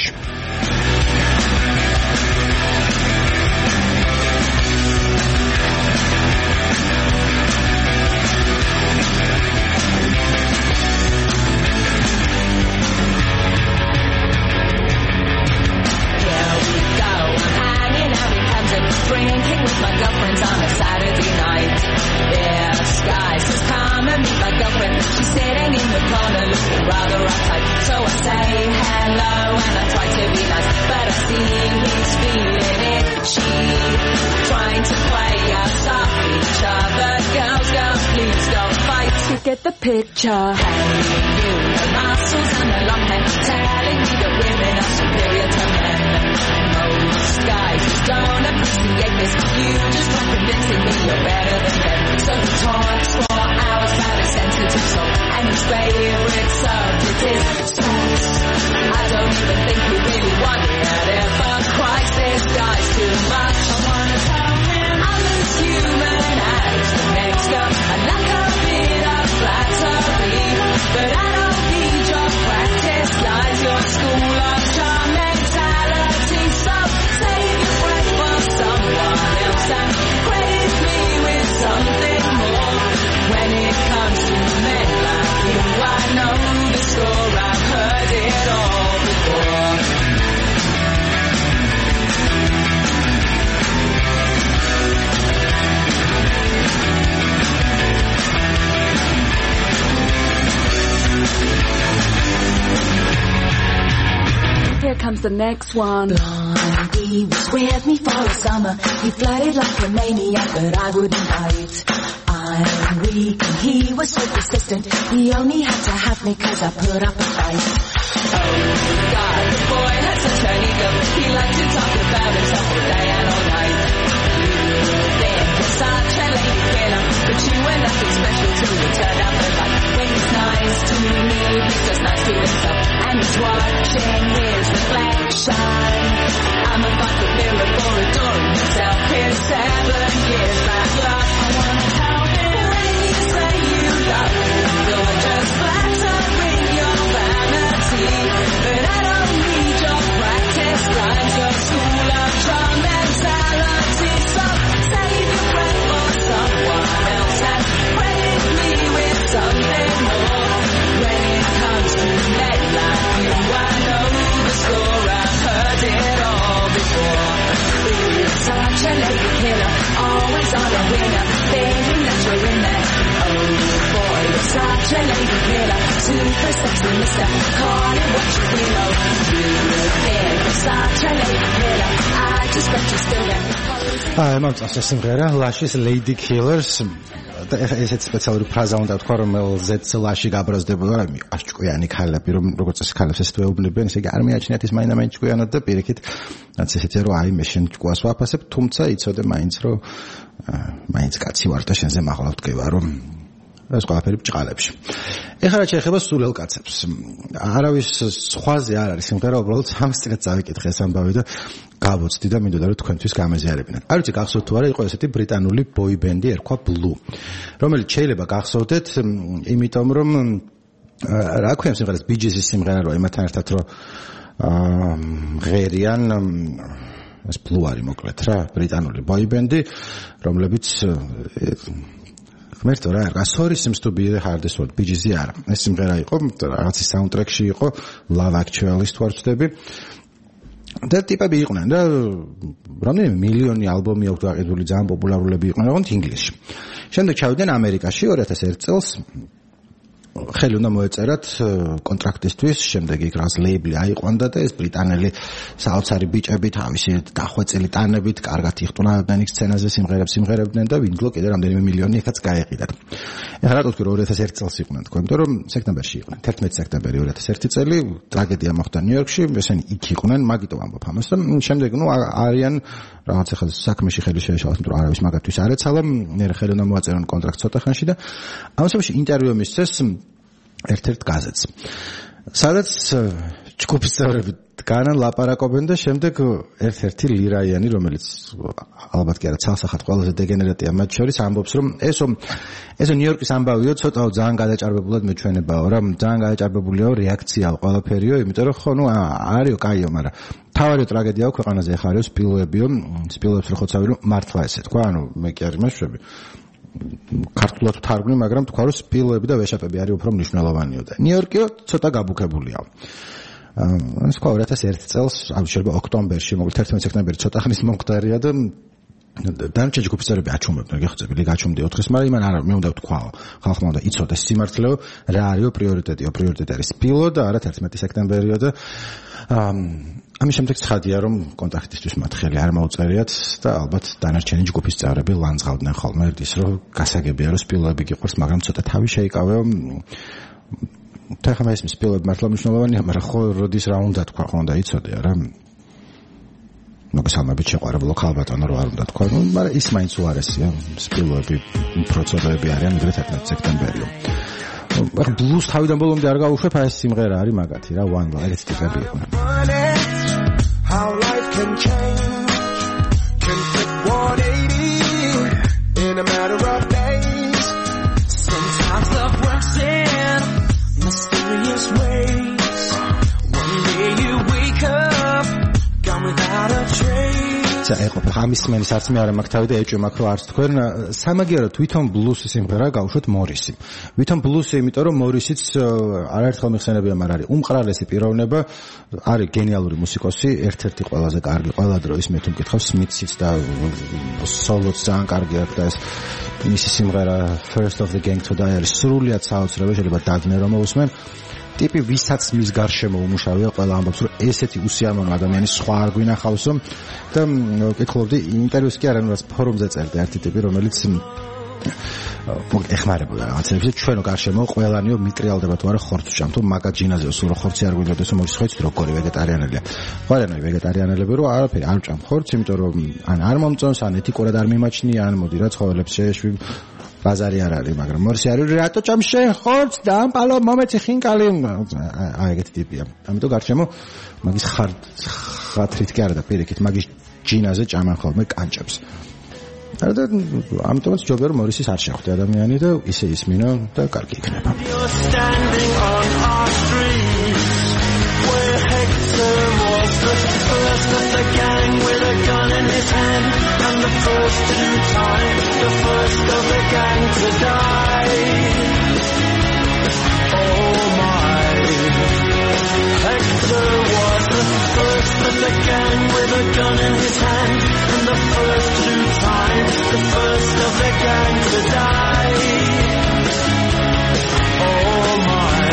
Get the picture. Hey, you, the muscles and the long hair, telling me that women are superior to men. Most guys just don't appreciate this. You just try convincing me you're better than them. So he talks for hours about a sensitive soul, and his favorite subject is sports. I don't even think we really want it. If a crisis guy's too much, I wanna tell him I'm as human as the next girl. I like a bit of flattery, but I don't need your practice lines, your school of charm mentality. So save your breath for someone else and credit me with something more. When it comes to men like you, I know the score, I've heard it all before. the next one. Blondie was with me for a summer. He flirted like a maniac, but I wouldn't bite. I'm weak and he was so persistent. He only had to have me cause I put up a fight. Oh God, the boy had such an ego. He liked to talk about himself all day and all night. Then you're such a lady killer, but you were nothing special till you turned out the light. When he's nice to me, he's just nice to himself, and he's watching his reflection. I'm a bucket mirror for adoring himself. Here's seven years back love. I wanna help him when you say you love him. You're just flattering your vanity, but I don't need your practice lines, your school of charm mentality. So save your breath for someone else and credit me with something more. When it comes to men like you, I know the score. I've heard it all before. You're such a lady killer, always on a winner, thinking that you're in there. Oh boy, you're such a lady killer, super sexy mister, call it what you feel. Oh, you're such a lady killer, I just bet you're still there. აი, მომწონს ეს სიმღერა, Lashes Lady Killers. და ეხა ესეთ სპეციალური ფრაზა უნდა ვთქვა, რომელზეც ლაში გაბრაზდებოდა, აი, აშჭკვიანი ქალები, რომ როგორც ეს ქალებს ესეთ ვეუბნებიან, ესე იგი არ მიაჩნიათ ის მაინდა-მაინც ჭკვიანად და პირიქით რაც ესეთი რომ აი მე შენ ჭკვას ვაფასებ, თუმცა იცოდე მაინც რომ მაინც კაცი ვარ და შენზე მაღლა ვდგება, რომ ეს ყველაფერი ბჭყალებში. ეხლა რაც შეეხება სულელ კაცებს. არავის სხვაზე არ არის სიმღერა, უბრალოდ სამს წინათ წავიკითხე ეს ამბავი და გავოცდი და მინდოდა რომ თქვენთვის გამეზიარებინათ. არ ვიცი გახსოვთ თუ არა, იყო ესეთი ბრიტანული boy band-ი ერქვა Blue, რომელიც შეიძლება გახსოვდეთ, იმიტომ რომ რა ქვია სიმღერას Bee Gees-ის სიმღერა რო იმათან ერთად რო ღერიან ეს Blue არის მოკლედ რა, ბრიტანული boy band-ი, რომლებიც ღმერთო რა არა, Sorry seems to be the hardest word, Bee Gees-ი არა. ეს სიმღერა იყო რაღაცის საუნდტრეკში იყო, Love Actually-ს თუ არ ვცდები. და ტიპები იყვნენ და რამდენი მილიონი ალბომი აქვს გაყიდული, ძალიან პოპულარულები იყვნენ, როგორც ინგლისში. შემდეგ ჩავიდნენ ამერიკაში two thousand one წელს. ხელი უნდა მოეწერათ კონტრაქტისთვის, შემდეგ იქ რას ლეიბლი აიყვანდა და ეს ბრიტანელი საოცარი ბიჭები თავისი დახვეწილი ტანებით კარგად იხტუნავდნენ იქ სცენაზე, სიმღერებს სიმღერებდნენ და ვინდლო კიდე რამდენიმე მილიონი იქაც გაეყიდათ. ეხლა რატო თქვი რომ two thousand one წელს იყვნენ თქვენ, იმიტომ რომ სექტემბერში იყვნენ, eleventh სექტემბერი two thousand one წელი, ტრაგედია მოხდა ნიუ-იორკში, ესენი იქ იყვნენ, მაგიტო ვამბობ ამას და შემდეგ ნუ არიან რაღაც ახლა საქმეში ხელი შეეშალათ, იმიტომ რომ არავის მაგათთვის არ ეცალა, მერე ხელი უნდა მოაწერონ კონტრაქტ ცოტა ხანში და ამ შემთხვევაში ინტერვიუ მისცეს ერთ-ერთ გაზეთს. სადაც ჯგუფის წევრები დგანან, ლაპარაკობენ და შემდეგ ერთ-ერთი ლირაიანი, რომელიც ალბათ კი არა ცალსახად ყველაზე დეგენერატია მათ შორის, ამბობს რომ ესო ესო ნიუ-იორკის ამბავიო, ცოტაო ძალიან გადაჭარბებულად მეჩვენებაო რა, ძალიან გადაჭარბებულიო რეაქციაო ყველაფერიო, იმიტომ რომ ხო ნუ არისო კაიო, მაგრამ თავარი ტრაგედიაო ქვეყანაზე ახლა არის სპილოებიო, სპილოებს რო ხოცავი რომ მართლა ესე თქვა, ანუ მე კი არ იმაშვები. ქართულად ვთარგმნი, მაგრამ თქვა რომ სპილოები და ვეშაპები არის უფრო მნიშვნელოვანიო და ნიუ-იორკიო ცოტა გაბუქებულია. აა ეს თქვა two thousand one წელს, ამ შეიძლება ოქტომბერში, მოკლედ eleventh სექტემბერი ცოტა ხნის მომხდარია და დანარჩენ ჯგუფის წევრები აჩუმებდნენ, გეხოცები, ლიგა აჩუმდი ოთხის, მაგრამ იმან არა, მე უნდა ვთქვაო, ხალხმა უნდა იცოდეს სიმართლეო, რა არისო პრიორიტეტიო, პრიორიტეტი არის სპილო და არა eleventh სექტემბერიო და აა ამის შემდეგ ცხადია რომ კონტაქტისთვის მათ ხელი არ მოუწერიათ და ალბათ დანარჩენი ჯგუფის წევრები ლანძღავდნენ ხოლმე ის რომ გასაგებია რომ სპილოები გიყვარს, მაგრამ ცოტა თავი შეიკავეო. თახა ეს სპილოები მართლა მნიშვნელოვანია, მაგრამ ხო როდის რა უნდა თქვა, ხო უნდა იცოდე რა. მოგესალმებით შეყვარებულო ქალბატონო რო არ უნდა თქვა, მაგრამ ის მაინც უარესია, სპილოები პროცედურები არიან მიდრე eleventh სექტემბერიო. მაგრამ ბლუს თავიდან ბოლომდე არ გავუშვებ, აი ეს სიმღერა არის მაგათი რა, one line ეს ტიპები იყვნენ. How life can change, can flip one eighty in a matter of days. Sometimes love works in mysterious ways. One day you wake up, gone without a trace. წაეყოფა ამის მენის არც მე არ მაქვს თავი და ეჭვი მაქვს რომ არც თქვენ სამაგიერო თვითონ ბლუსის სიმღერა გავუშვოთ მორისი. თვითონ ბლუსი, იმიტომ რომ მორისიც არაერთხელ მიხსენებია, მაგრამ არის უმყრალესი პიროვნება, არის გენიალური მუსიკოსი, ერთ-ერთი ყველაზე კარგი ყველა დროის, მე თუ მკითხავ სმითსიც და სოლოც ძალიან კარგი აქვს და ეს მისი სიმღერა First of the Gang to Die არის სრულიად საოცრებია, შეიძლება დაგნე რომ მოусმენ. ტიპი ვისაც მის გარშემო უმუშავია ყველა ამბობს რომ ესეთი უსიამოვნო ადამიანი სხვა არ გვინახავსო და ვკითხულობდი ინტერვიუს კი არა ნუ რაც ფორუმზე წერდა ერთი ტიპი რომელიც ეხმარებოდა რაღაცებს ჩვენო გარშემო ყველანიო მიტრიალდება თუ არა ხორცს ჭამ თუ მაგა ჯინაზეო სულ ხორცი არ გვინდოდეს რომ მოიცხოვეთ როგორი ვეგეტარიანელია ყველანაირ ვეგეტარიანელები რომ არაფერი არ ჭამ ხორცს იმიტომ რომ ან არ მომწონს ან ეთიკურად არ მიმაჩნია ან მოდი რა ცხოველებს შეეშვი ბაზარი არ არის მაგრამ მორსი არის რატო ჭამ შენ ხორცს და ამ პალო მომეცი ხინკალი აი ეგეთი ტიპია ამიტომ გარშემო მაგის ხარ ხათრით კი არა და პირიქით მაგის ჯინაზე ჭამენ ხოლმე კანჭებს და ამიტომაც ჯობია რომ მორისის არ შეხვდე ადამიანი და ისე ისმინო და კარგი იქნება Hector was the first of the gang with a gun in his hand, and the first to time, the first of the gang to die. Oh my.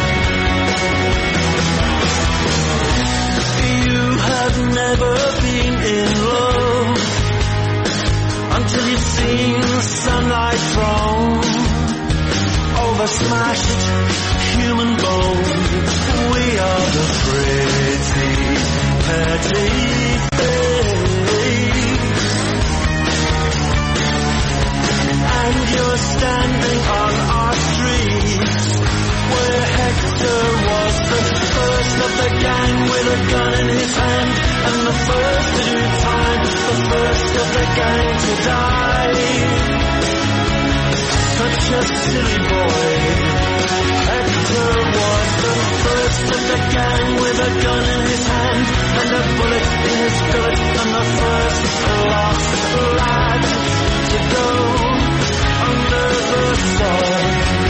You have never been in love until you've seen the sunlight from over smashed human bone. We are the pretty, petty things. And you're standing on our streets where Hector was the first of the gang with a gun in his hand and the first to do time, the first of the gang to die. Such a silly boy. Hector was the first of the gang with a gun in his hand and a bullet in his billet and the first last lad to go under the sun.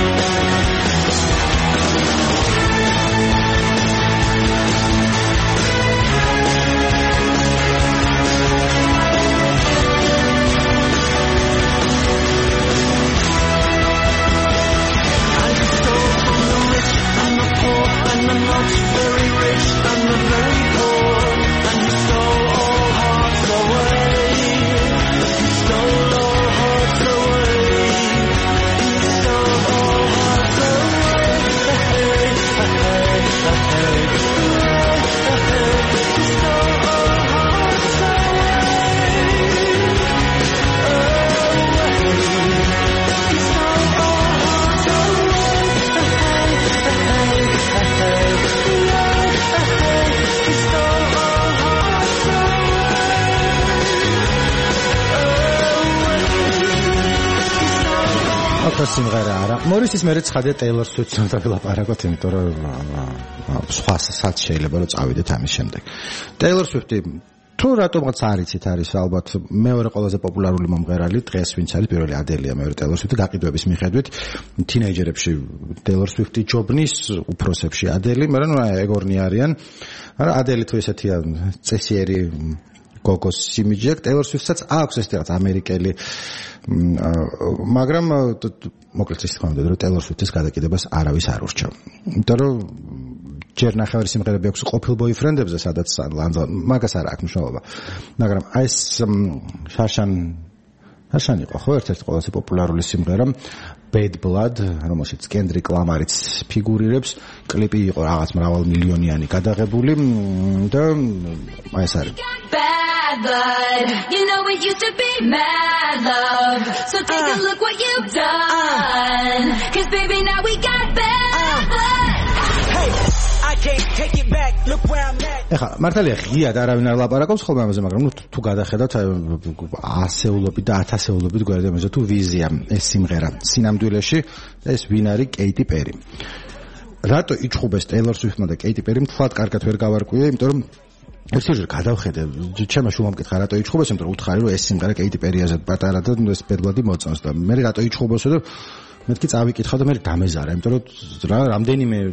And the not very rich and the very poor, and he stole all hearts away. He stole all hearts away. He stole all hearts away. Hey, hey, hey, hey. He stole all hearts away. He stole all hearts ახლა სიმღერა არა მორისის მერე ცხადია ტეილორ სვიფტს უნდა ვილაპარაკოთ იმიტომ რომ სხვა სად შეიძლება რომ წავიდეთ ამის შემდეგ ტეილორ სვიფტი თუ რატომღაც არიცით არის ალბათ მეორე ყველაზე პოპულარული მომღერალი დღეს ვინც არის პირველი ადელია მეორე ტეილორ სვიფტი გაყიდვების მიხედვით თინეიჯერებში ტეილორ სვიფტი ჯობნის უფროსებში ადელი მაგრამ ეგორნი არიან არა ადელი თუ ესეთია წესიერი გოგოს იმიჯი ტეილორ სვიფტსაც აქვს ეს რაღაც ამერიკელი მაგრამ მოკლედ ის თქმა უნდა რომ ტეილორ სვიფტის გადაკიდებას არავის არ ურჩა იმიტომ რომ ჯერ ნახევარი სიმღერები აქვს ყოფილ ბოიფრენდებზე სადაც მაგას არ აქვს მნიშვნელობა მაგრამ აი ეს შარშან შარშან იყო ხო ერთ-ერთი ყველაზე პოპულარული სიმღერა Bad Blood რომელშიც კენდრიკ ლამარიც ფიგურირებს კლიპი იყო რაღაც მრავალ მილიონიანი გადაღებული და აი ეს არის Bad blood, you know it used to be mad love. So take uh, a look what you've done. Cause baby now we got bad blood. Hey, I can't take it back. Look where I'm at. ეხა მართალია ღიად არავინ არ ლაპარაკობს ხოლმე ამაზე მაგრამ ნუ თუ გადახედავთ ასეულობით და ათასეულობით გვერდებზე თუ ვიზია ეს სიმღერა სინამდვილეში ეს ვინ არის კეიტი პერი რატო იჩხუბეს ტეილორ სვიფტმა და კეიტი პერიმ თქვათ კარგად ვერ გავარკვიე იმიტომ რომ ერთჯერ გადავხედე ჩემო შულამ მკითხა რატო იჩხუბეს იმიტომ რომ უთხარი რომ ეს სიმღერა კეიტი პერიაზე პატარა და ეს ბედლადი მოწონს და მე რატო იჩხუბოსო და მეთქი წავიკითხა და მე დამეზარა იმიტომ რომ რა რამდენიმე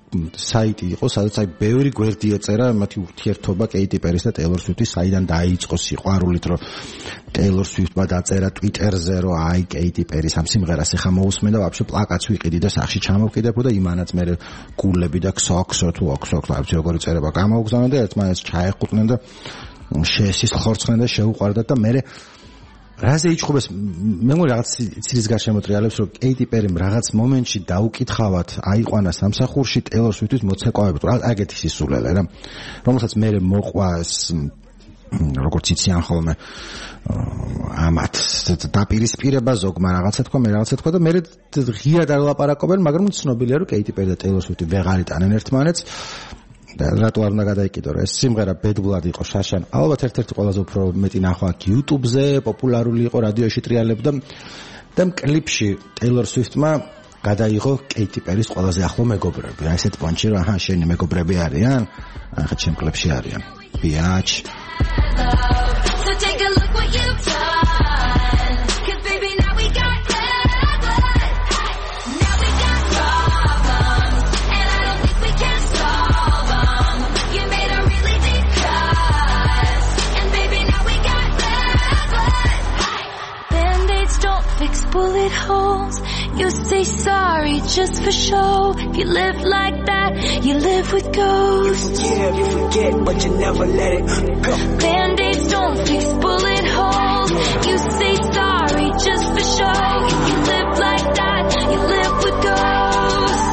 საიტი იყო, სადაც აი ბევრი გვერდი ეწერა მათი ურთიერთობა კეიტი პერის და ტეილორ სვიფტის, საიდან დაიწყო სიყვარულით, რომ ტეილორ სვიფტმა დაწერა ტვიტერზე, რომ აი კეიტი პერის ამ სიმღერას ეხა მოусმენ და ვაფშე პლაკატს ვიყიდი და სახში ჩამოვკიდებო და იმანაც მე გულები და ქსოქსო თუ ოქსოქ ლავცი როგორი წერება გამოვგზავნენ და ერთმანეთს ჩაეყუყნენ და შეესის ხორცხნენ და შეუყვარდათ და მე რაზე იჭხუბეს მე მგონი რაღაც ცილის გარშემოტრიალებს რომ კეიტი პერიმ რაღაც მომენტში დაუკითხავად აიყვანა სამსახურში ტეილორ სვიფტის მოცეკვავები რა აგეთი სისულელე რა რომელსაც მე მოყვა როგორც იციან ხოლმე ამათ დაპირისპირება ზოგმა რაღაცა თქვა მე რაღაცა თქვა და მე ღიად არ ვლაპარაკობენ მაგრამ ცნობილია რომ კეიტი პერი და ტეილორ სვიფტი ვეღარ იტანენ ერთმანეთს და რატო არ უნდა გადაიკიდო რა ეს სიმღერა ბედბულად იყო შაშან ალბათ ერთ-ერთი ყველაზე უფრო მეტი ნახვა YouTube-ზე პოპულარული იყო რადიოში ტრიალებდა და კლიპში ტეილორ სვიფტმა გადაიღო კეიტი პერის ყველაზე ახლო მეგობრები აი ესეთ პონჩი რა აჰა შენი მეგობრები არიან ახლა ჩემ კლიპში არიან ბიაჩ So take a look what you've done. Cause baby now we got love. Now we got problems. And I don't think we can solve them. You made a really deep cut. And baby now we got love. Band-aids don't fix bullet holes. You say sorry just for show. If you live like that, you live with ghosts. You forgive, you forget, but you never let it go. Band-aids don't fix bullet holes. You say sorry just for show. If you live like that, you live with ghosts.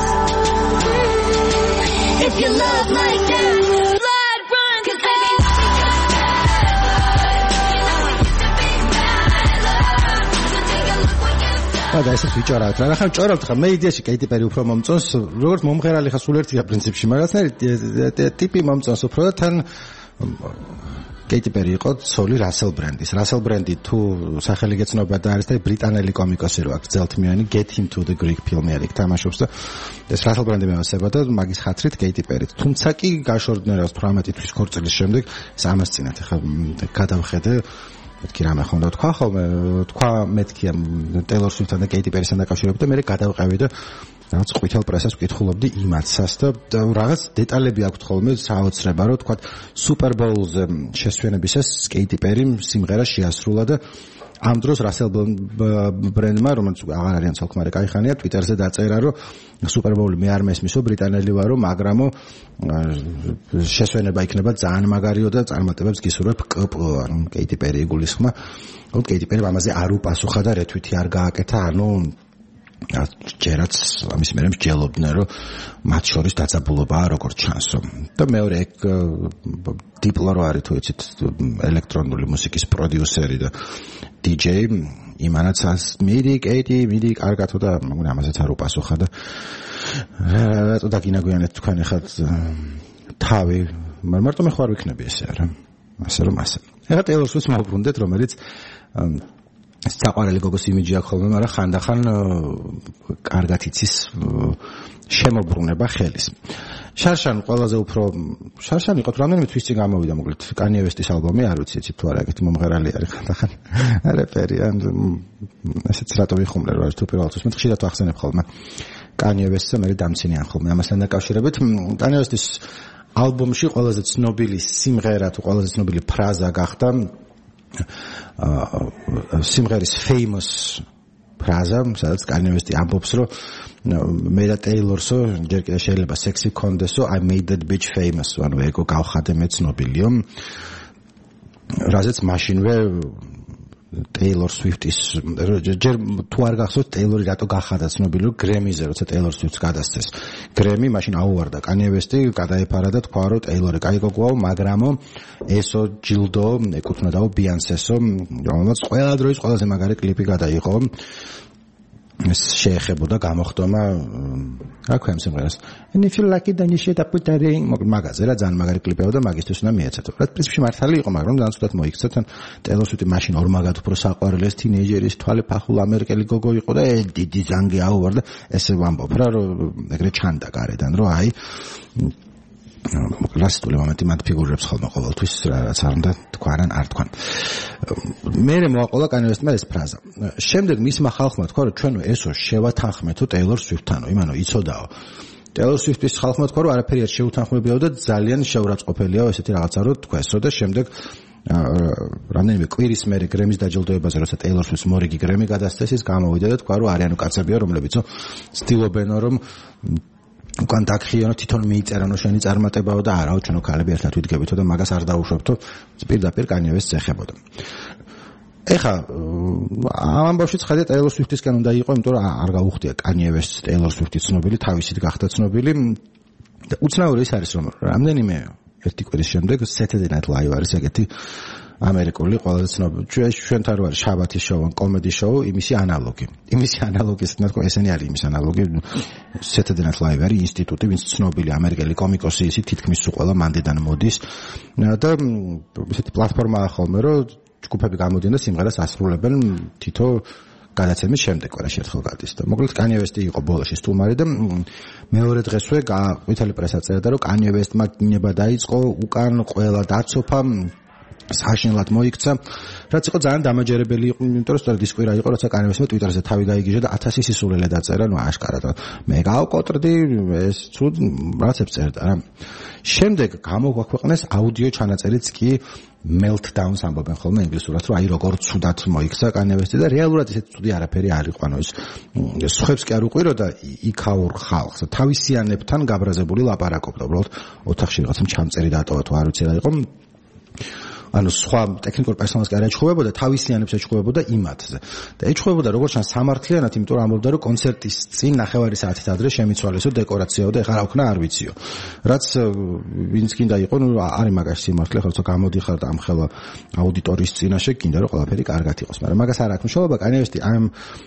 If you love like that, blood runs. Cause baby, now we got bad blood. You know we used to be bad love. So take a look what you've done. და ესეც ვიჭარავთ რა ხა ვჭარავთ ხა მე იდეაში კეიტი პერი უფრო მომწონს როგორც მომღერალი ხა სულ ერთია პრინციპში რაღაცნაირი ტიპი მომწონს უფრო და თან კეიტი პერი იყო ცოლი რასელ ბრენდის რასელ ბრენდი თუ სახელი გეცნობა და არის და ბრიტანელი კომიკოსი რო აქვს ძელთმიანი Get Him to the Greek ფილმი არის თამაშობს და ეს რასელ ბრენდი მევასება და მაგის ხათრით კეიტი პერი თუმცა კი გაშორდნენ რა თვრამეტი თვის ქორწილის შემდეგ ეს ამას წინათ ხა გადავხედე მეთქი რამე ხონდა თქვა ხოლმე თქვა მეთქი ტეილორ სვიფტთან და კეიტი პერისთან დაკავშირებით და მე გადავყევი და რაღაც ყვითელ პრესას ვკითხულობდი იმაცას და რაღაც დეტალები აქვს ხოლმე საოცრება რომ თქვა სუპერ ბოულზე შესვენებისას კეიტი პერიმ სიმღერა შეასრულა და ამ დროს რასელ ბრენდმა რომელიც აღარ არიან ცალკმარი кайხანია ტვიტერზე დაწერა რომ სუპერ ბოული მე არ მესმისო ბრიტანელი ვარო მაგრამო შესვენება იქნება ძალიან მაგარიო და წარმატებებს გისურვებ კპ ანუ კეიტი პერი იგულისხმა რომ კეიტი პერი ამაზე არ უპასუხა და რეთვითი არ გააკეთა ანუ ჯერაც ამის მერე მსჯელობდნენ რომ მათ შორის დაძაბულობაა როგორც ჩანს რომ და მეორე ეგ დიპლო რო არის თუ იცით ელექტრონული მუსიკის პროდიუსერი და დიჯეი იმანაც მიდი კეიტი მიდი კარგათო და მაგრამ ამაზეც არ უპასუხა და რატო დაგინაგვიანეთ თქვენ ახლა თავი მარტო მე ხარ ვიქნები ესე არა ასე რომ ასე ეხლა ტეილორ სვიფტს მოვბრუნდეთ რომელიც საყვარელი გოგოს იმიჯი აქვს ხოლმე, მაგრამ ხანდახან კარგად იცის შემოbrunება ხელის. შარშან ყველაზე უფრო შარშან იყო რამდენიმე თვის წინ გამოვიდა მოკლედ კანიე ვესტის ალბომი, არ ვიცი იცით თუ არა, ეგეთი მომღერალი არის ხანდახან. რეპერი ან ესეც რატო ვიხუმრე რა თუ პირველად უსმენთ ხშირად ვახსენებ ხოლმე. კანიე ვესტს მე დამცინიან ხოლმე ამასთან დაკავშირებით. კანიე ვესტის ალბომში ყველაზე ცნობილი სიმღერა თუ ყველაზე ცნობილი ფრაზა გახდა სიმღერის famous ფრაზა, სადაც კანიე ვესტი ამბობს, რომ მე და ტეილორსო ჯერ კიდევ შეიძლება სექსი კონდესო, I made that bitch famous, ანუ ეგო გავხადე მე ცნობილიო. რაზეც მაშინვე ტეილორ სვიფტის ჯერ თუ არ გახსოვთ ტეილორი რატო გახადა ცნობილი, რომ გრემიზე როცა ტეილორ სვიფტს გადასცეს. გრემი მაშინ აუვარდა კანიე ვესტი, გადაეფარა და თქვა, რომ ტეილორი კაი გოგოაო, მაგრამო ესო ჯილდო ეკუთვნოდაო ბიანსესო, რომელმაც ყველა დროის ყველაზე მაგარი კლიპი გადაიღო. ეს შეეხებოდა გამოხდომა რა ქვია სიმღერას and if you like it then you should put that in მაგაზე რა ძალიან მაგარი კლიპია და მაგისთვის უნდა მიეცეთო. რა პრინციპში მართალი იყო, მაგრამ ძალიან ცუდად მოიქცა თან ტეილორ სვიფტი მაშინ ორ მაგათ უფრო საყვარელი ეს თინეიჯერის თვალე ფახულ ამერიკელი გოგო იყო და დიდი ზანგი აუვარდა ესე ვამბობ რა რომ ეგრე ჩანდა გარედან რომ აი კლასიკური მომენტი მათ ფიგურებს ხოლმე ყოველთვის რაც არ უნდა თქვან არ თქვან. მე მოაყოლა კანიე ვესტმა ეს ფრაზა. შემდეგ მისმა ხალხმა თქვა რომ ჩვენო ესო შევათანხმეთო ტეილორ სვიფტთანო, იმანო იცოდაო Taylor Swift-ის ხალხმა თქვა, რომ არაფერი არ შეუთანხმებიაო და ძალიან შეურაცხყოფელიაო ესეთი რაღაცა რომ თქვესო და შემდეგ რამდენიმე კვირის მერე გრემის დაჯილდოებაზე, როცა Taylor Swift-ს მორიგი გრემი გადასცეს, ის გამოვიდა და თქვა, რომ არიანო კაცებია, რომლებიც ცდილობენო რომ უკან დაგხიანო თვითონ მიიწერანო შენი წარმატებაო და არაო ჩვენო ქალები ერთად ვიდგებითო და მაგას არ დაუშვებთო პირდაპირ Kanye West-ს ეხებოდა. ეხა ამ ამბავშიც ხადა Taylor Swift-ისგან უნდა იყო, იმიტომ რომ არ გაუხდია Kanye West-ს Taylor Swift-ის ცნობილი, თავისით გახდა ცნობილი და უცნაური ის არის, რომ რამდენიმე ერთი კვირის შემდეგ Saturday Night Live არის ეგეთი ამერიკული ყველაზე ცნობილი ჩვენთან რო არის შაბათის შოუ ან კომედი შოუ, იმისი ანალოგი. იმისი ანალოგის თქო ესენი არის იმის ანალოგი Saturday Night Live არის ინსტიტუტი, ვინც ცნობილი ამერიკელი კომიკოსი ისი თითქმის სულ ყველა მანდიდან მოდის და ესეთი პლატფორმაა ხოლმე რომ ჯგუფები გამოდიან და სიმღერას ასრულებენ თითო გადაცემის შემდეგ ყველაში ერთხელ გადის და მოკლედ Kanye West იყო ბოლოში სტუმარი და მეორე დღესვე ვითელი პრესა წერდა რომ Kanye West-მა გინება დაიწყო უკან ყველა დაცოფა საშინლად მოიქცა, რაც იყო ძალიან დამაჯერებელი იყო, იმიტომ რომ სწორედ ის კვირა იყო, როცა Kanye West-მა Twitter-ზე თავი გაიგიჟა და ათასი სისულელე დაწერა, ნუ აშკარად მე გავკოტრდი ეს ცუდ რაღაცებს წერდა რა. შემდეგ გამოგვაქვეყნეს აუდიო ჩანაწერიც კი meltdowns ამბობენ ხოლმე ინგლისურად, რომ აი როგორ ცუდად მოიქცა Kanye West-ი და რეალურად ისეთ ცუდი არაფერი არ იყო, ანუ ეს სხვებს კი არ უყვიროდა იქაურ ხალხს, თავისიანებთან გაბრაზებული ლაპარაკობდა, უბრალოდ ოთახში რაღაცა ჩამწერი დატოვა თუ არ ვიცი რა იყო. ანუ სხვა ტექნიკურ პერსონალს კი არ ეჩხუბებოდა, თავისიანებს ეჩხუბებოდა იმათზე. და ეჩხუბებოდა როგორც ჩანს სამართლიანად, იმიტომ რომ ამბობდა რომ კონცერტის წინ ნახევარი საათით ადრე შემიცვალესო დეკორაციაო და ეხლა რა ვქნა არ ვიციო. რაც ვინც გინდა იყო, ნუ არის მაგაში სიმართლე, ხო, როცა გამოდიხარ და ამ ხელა აუდიტორიის წინაშე გინდა რომ ყველაფერი კარგად იყოს, მაგრამ მაგას არ აქვს მნიშვნელობა. Kanye West-ი ამ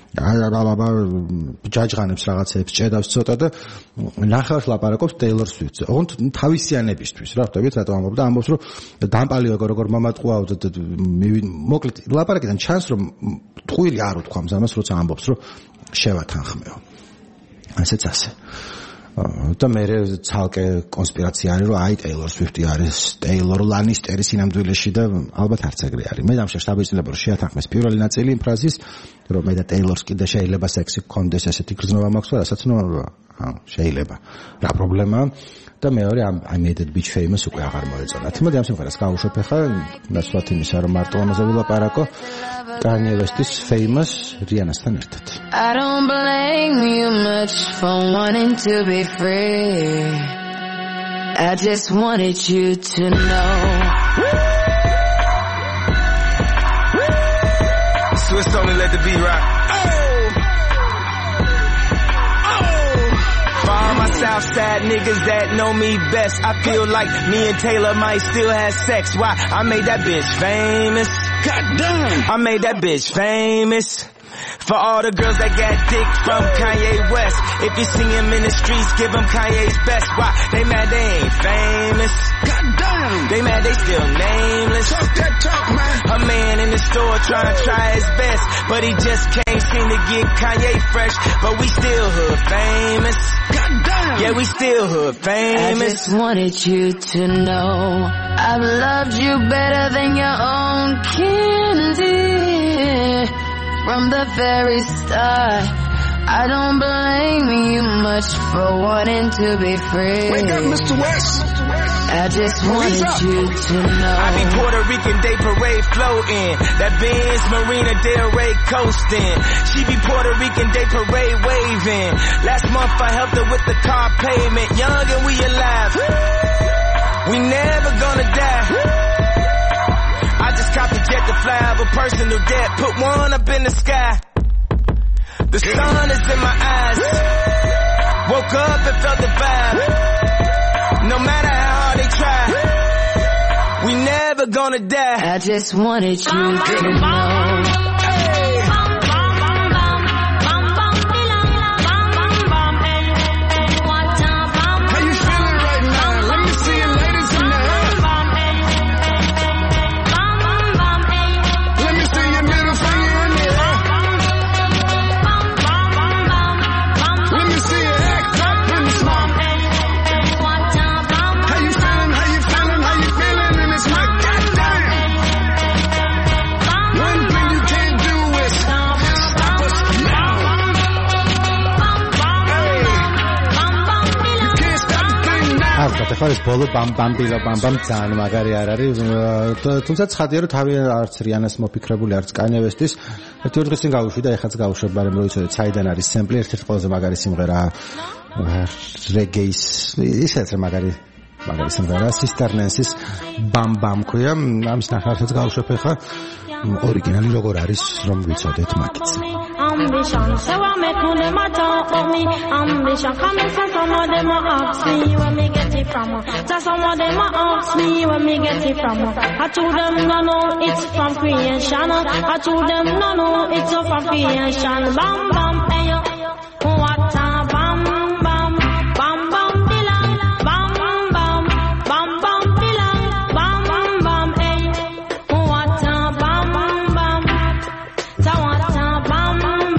ჯაჯღანებს რაღაცებს ჭედავს ცოტა და ნახევარს ლაპარაკობს Taylor Swift-ზე. ოღონდ თავისიანებისთვის რა ხვდებით, რატომ ამბობდა, ამბობს რომ დამპალია როგორ მომატყუაო და მოკლედ ლაპარაკიდან ჩანს რომ ტყუილი არ უთქვამს ამას, როცა ამბობს რომ შევათანხმეო. ასეც ასე. და მე ცალკე კონსპირაცია არის, რომ აი Taylor Swift-ი არის Taylor Lannister-ის ინამდვილეში და ალბათ არც ეგრე არის. მე დამშა შტაბეჭდილება რომ შეათანხმეს პირველი ნაწილი იმ ფრაზის, რომ მე და Taylor-ს კიდე შეიძლება სექსი გქონდეს, ესეთი გრძნობა მაქვს, რასაც ნუ შეიძლება. რა პრობლემაა? და მეორე ამ I made that bitch famous უკვე აღარ მოეწონათ. მოდი ამ სიმღერას გავუშვებ ახლა, ნაცვლად იმისა, რომ მარტო ამაზე ვილაპარაკო. Kanye West-ის famous Rihanna-სთან ერთად. I don't blame you much for wanting to be free. I just wanted you to know. Swiss only let the beat rock. Southside niggas that know me best, I feel like me and Taylor might still have sex. Why? I made that bitch famous. God damn. I made that bitch famous. For all the girls that got dick from Kanye West. If you see him in the streets, give him Kanye's best. Why? They mad they ain't famous. God damn. They mad they still nameless. Talk that talk, man. A man in the store trying to try his best, but he just can't seem to get Kanye fresh. But we still hood famous. God damn. Yeah, we still hood famous. I just wanted you to know I've loved you better than your own candy. From the very start, I don't blame you much for wanting to be free. Wake up, Mister West. I just wanted you to know. I be Puerto Rican Day Parade floating. That Benz Marina Del Rey coasting. She be Puerto Rican Day Parade waving. Last month I helped her with the car payment. Young and we alive. We never gonna die. I just copped a jet to fly over personal debt. Put one up in the sky. The sun is in my eyes. Woke up and felt the vibe. No matter how hard they try, we never gonna die. I just wanted you to know. One thing you can't ეხლა ეს ბოლო ბამ ბამ ბილა ბამ ბამ ძალიან მაგარი არ არის. თუმცა ცხადია რომ თავი არც რიანას მოფიქრებული არც კანიე ვესტის ერთი ორი დღის წინ გავუშვი და ეხაც გავუშვებ, მაგრამ რო იცოდეთ საიდან არის სემპლი, ერთ-ერთი ყველაზე მაგარი სიმღერა რეგეის ისეთ მაგარი მაგარი სიმღერა Sister Nancy-ს ბამ ბამ ქვია. ამის ნახევარსაც გავუშვებ ეხლა ორიგინალი როგორ არის რომ ვიცოდეთ მაგით. Ambition, so I make all them a talk about me. Ambition, come and say some of them a ask me where me get it from. So some of them a ask me where me get it from. I told them no no, it's from creation. I told them no no, it's from creation. Bam bam, hey yo, what a bam bam, bam bam bilang, bam bam, bam bam bilang, bam bam, hey, what a bam bam, so what a bam.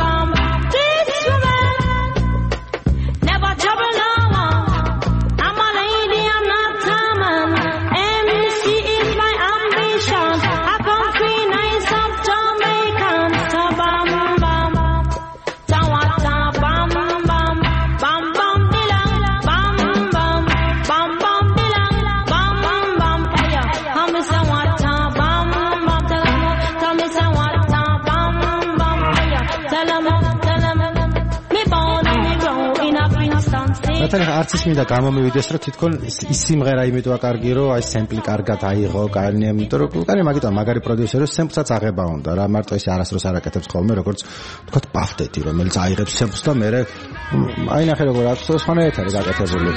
მათთან არც ის მინდა გამომივიდეს რომ თითქონ ის სიმღერა იმიტოა კარგი რომ აი სემპლი კარგად აიღო კანია, იმიტომ რომ კანია მაგიტო მაგარი პროდიუსერი სემპლსაც აღება უნდა რა, მარტო ის არასდროს არ აკეთებს ხოლმე როგორც თქვა პაფტეტი რომელიც აიღებს სემპლს და მე აი ნახე როგორ აქვს სხვანაირად არის გაკეთებული.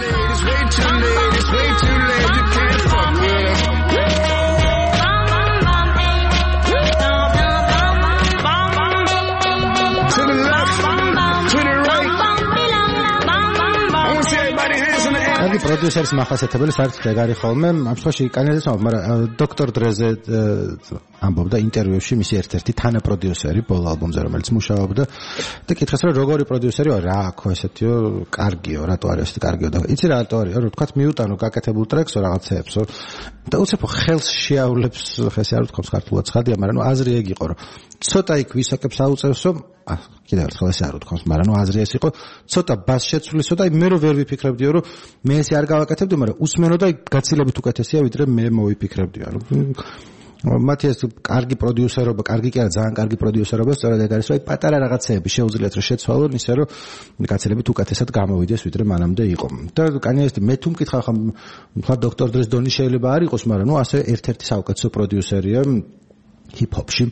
კარგი პროდიუსერის მახასიათებელი საერთოდ ეგ არის ხოლმე. ამ შემთხვევაში კანიაძეც ამბობ, მაგრამ დოქტორ დრეზე ამბობდა ინტერვიუში მისი ერთ-ერთი თანაპროდიუსერი ბოლო ალბომზე, რომელიც მუშაობდა და კითხეს რომ როგორი პროდიუსერიო, რა აქო ესეთიო, კარგიო, რატო არის ესეთი კარგიო და იცი რა რატო არის, რომ თქვა მიუტანო გაკეთებულ ტრექსო რაღაცეებსო და უცებ ხელს შეავლებს, ხესი არ ვთქვამს ქართულად ცხადია, მაგრამ ნუ აზრი ეგ იყო, რომ ცოტა იქ ვისაკებს აუწევსო, ა კიდევ ერთხელ ესე არ ვთქვამს, მაგრამ ნუ აზრი ეს იყო, ცოტა ბას შეცვლისო და მე რო ვერ ვიფიქრებდიო, რომ მე ესე არ გავაკეთებდი, მაგრამ უსმენო და გაცილებით უკეთესია, ვიდრე მე მოვიფიქრებდია, რომ მათი ეს კარგი პროდიუსერობა, კარგი კი არა, ძალიან კარგი პროდიუსერობა, სწორედ ეგ არის, რომ აი პატარა რაღაცეები შეუძლიათ რომ შეცვალონ, ისე რომ გაცილებით უკეთესად გამოვიდეს, ვიდრე მანამდე იყო. და კანიაძე მე თუ მკითხავ ხა თქვა დოქტორ დრეს დონი შეიძლება არ იყოს, მაგრამ ნუ ასე ერთ-ერთი საუკეთესო პროდიუსერია ჰიპ-ჰოპში.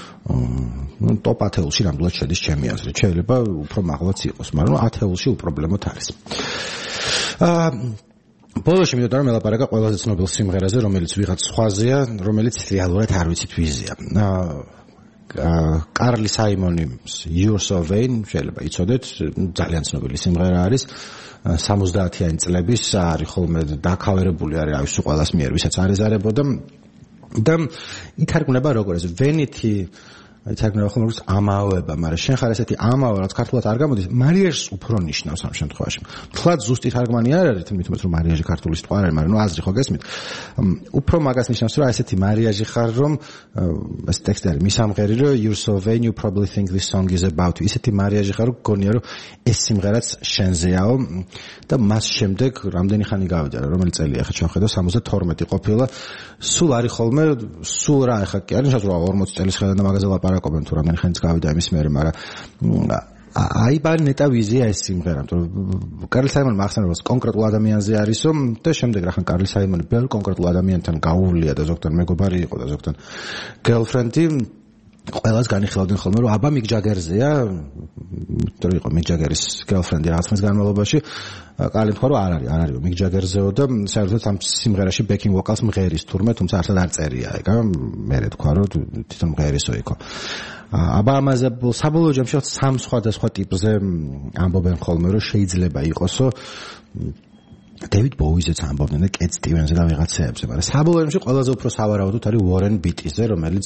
ნუ ტოპ ათეულში ნამდვილად შედის ჩემი აზრით. შეიძლება უფრო მაღლაც იყოს, მაგრამ ათეულში უპრობლემოდ არის. აა ბოლოში მინდა რომ ელაპარაკა ყველაზე ცნობილ სიმღერაზე, რომელიც ვიღაც სხვაზეა, რომელიც რეალურად არ ვიცით ვიზია. აა კარლი საიმონის You're So Vain, შეიძლება იცოდეთ, ძალიან ცნობილი სიმღერა არის. სამოცდაათიანი წლების არის ხოლმე დაკავერებული არის აი სულ ყველას მიერ, ვისაც არ ეზარებოდა. და ითარგმნება როგორც Vanity ითარგმნება ხოლმე როგორც ამაოება, მაგრამ შენ ხარ ესეთი ამაო, რაც ქართულად არ გამოდის, მარიაჟს უფრო ნიშნავს ამ შემთხვევაში. თლად ზუსტი თარგმანი არ არის, თუმცა რომ მარიაჟი ქართული სიტყვა არ არის, მაგრამ ნუ აზრი ხო გესმით. უფრო მაგას ნიშნავს, რომ ესეთი მარიაჟი ხარ, რომ ეს ტექსტი არის მისამღერი, რომ You're so vain, you probably think this song is about you. ესეთი მარიაჟი ხარ, რომ გონია, რომ ეს სიმღერაც შენზეაო და მას შემდეგ რამდენი ხანი გავიდა, რომელი წელია ახლა ჩვენ სამოცდათორმეტი ყოფილა. სულ არის ხოლმე, სულ რა ახლა კი არის, რომ ორმოცი წელის ხედავ და მაგაზე ლაპარაკობენ თუ რამდენი ხანიც გავიდა იმის მერე, მაგრამ აი ბარ ნეტა ვიზია ეს სიმღერა, იმიტომ რომ კარლ საიმონი მახსენებელს რომ კონკრეტულ ადამიანზე არისო და შემდეგ რახან კარლ საიმონი ბევრ კონკრეტულ ადამიანთან გაუვლია და ზოგადად მეგობარი იყო და ზოგადად გერლფრენდი ყველას განიხილავდნენ ხოლმე რომ აბა მიკ ჯაგერზეა, იმიტომ რომ იყო მიკ ჯაგერის გერლფრენდი რაღაც ხნის განმავლობაში, კალი თქვა რომ არ არის, არ არის მიკ ჯაგერზეო და საერთოდ ამ სიმღერაში ბექინგ ვოკალს მღერის თურმე, თუმცა არც არ წერია ეგ, მე თქვა რომ თვითონ მღერისო იყო. აბა ამაზე საბოლოო ჯამში სამ სხვადასხვა ტიპზე ამბობენ ხოლმე რომ შეიძლება იყოსო დევიდ ბოუიზეც ამბობდნენ და კეტ სტივენსზე და ვიღაცეებზე, მაგრამ საბოლოო ჯამში ყველაზე უფრო სავარაუდოდ არის უორენ ბიტიზე, რომელიც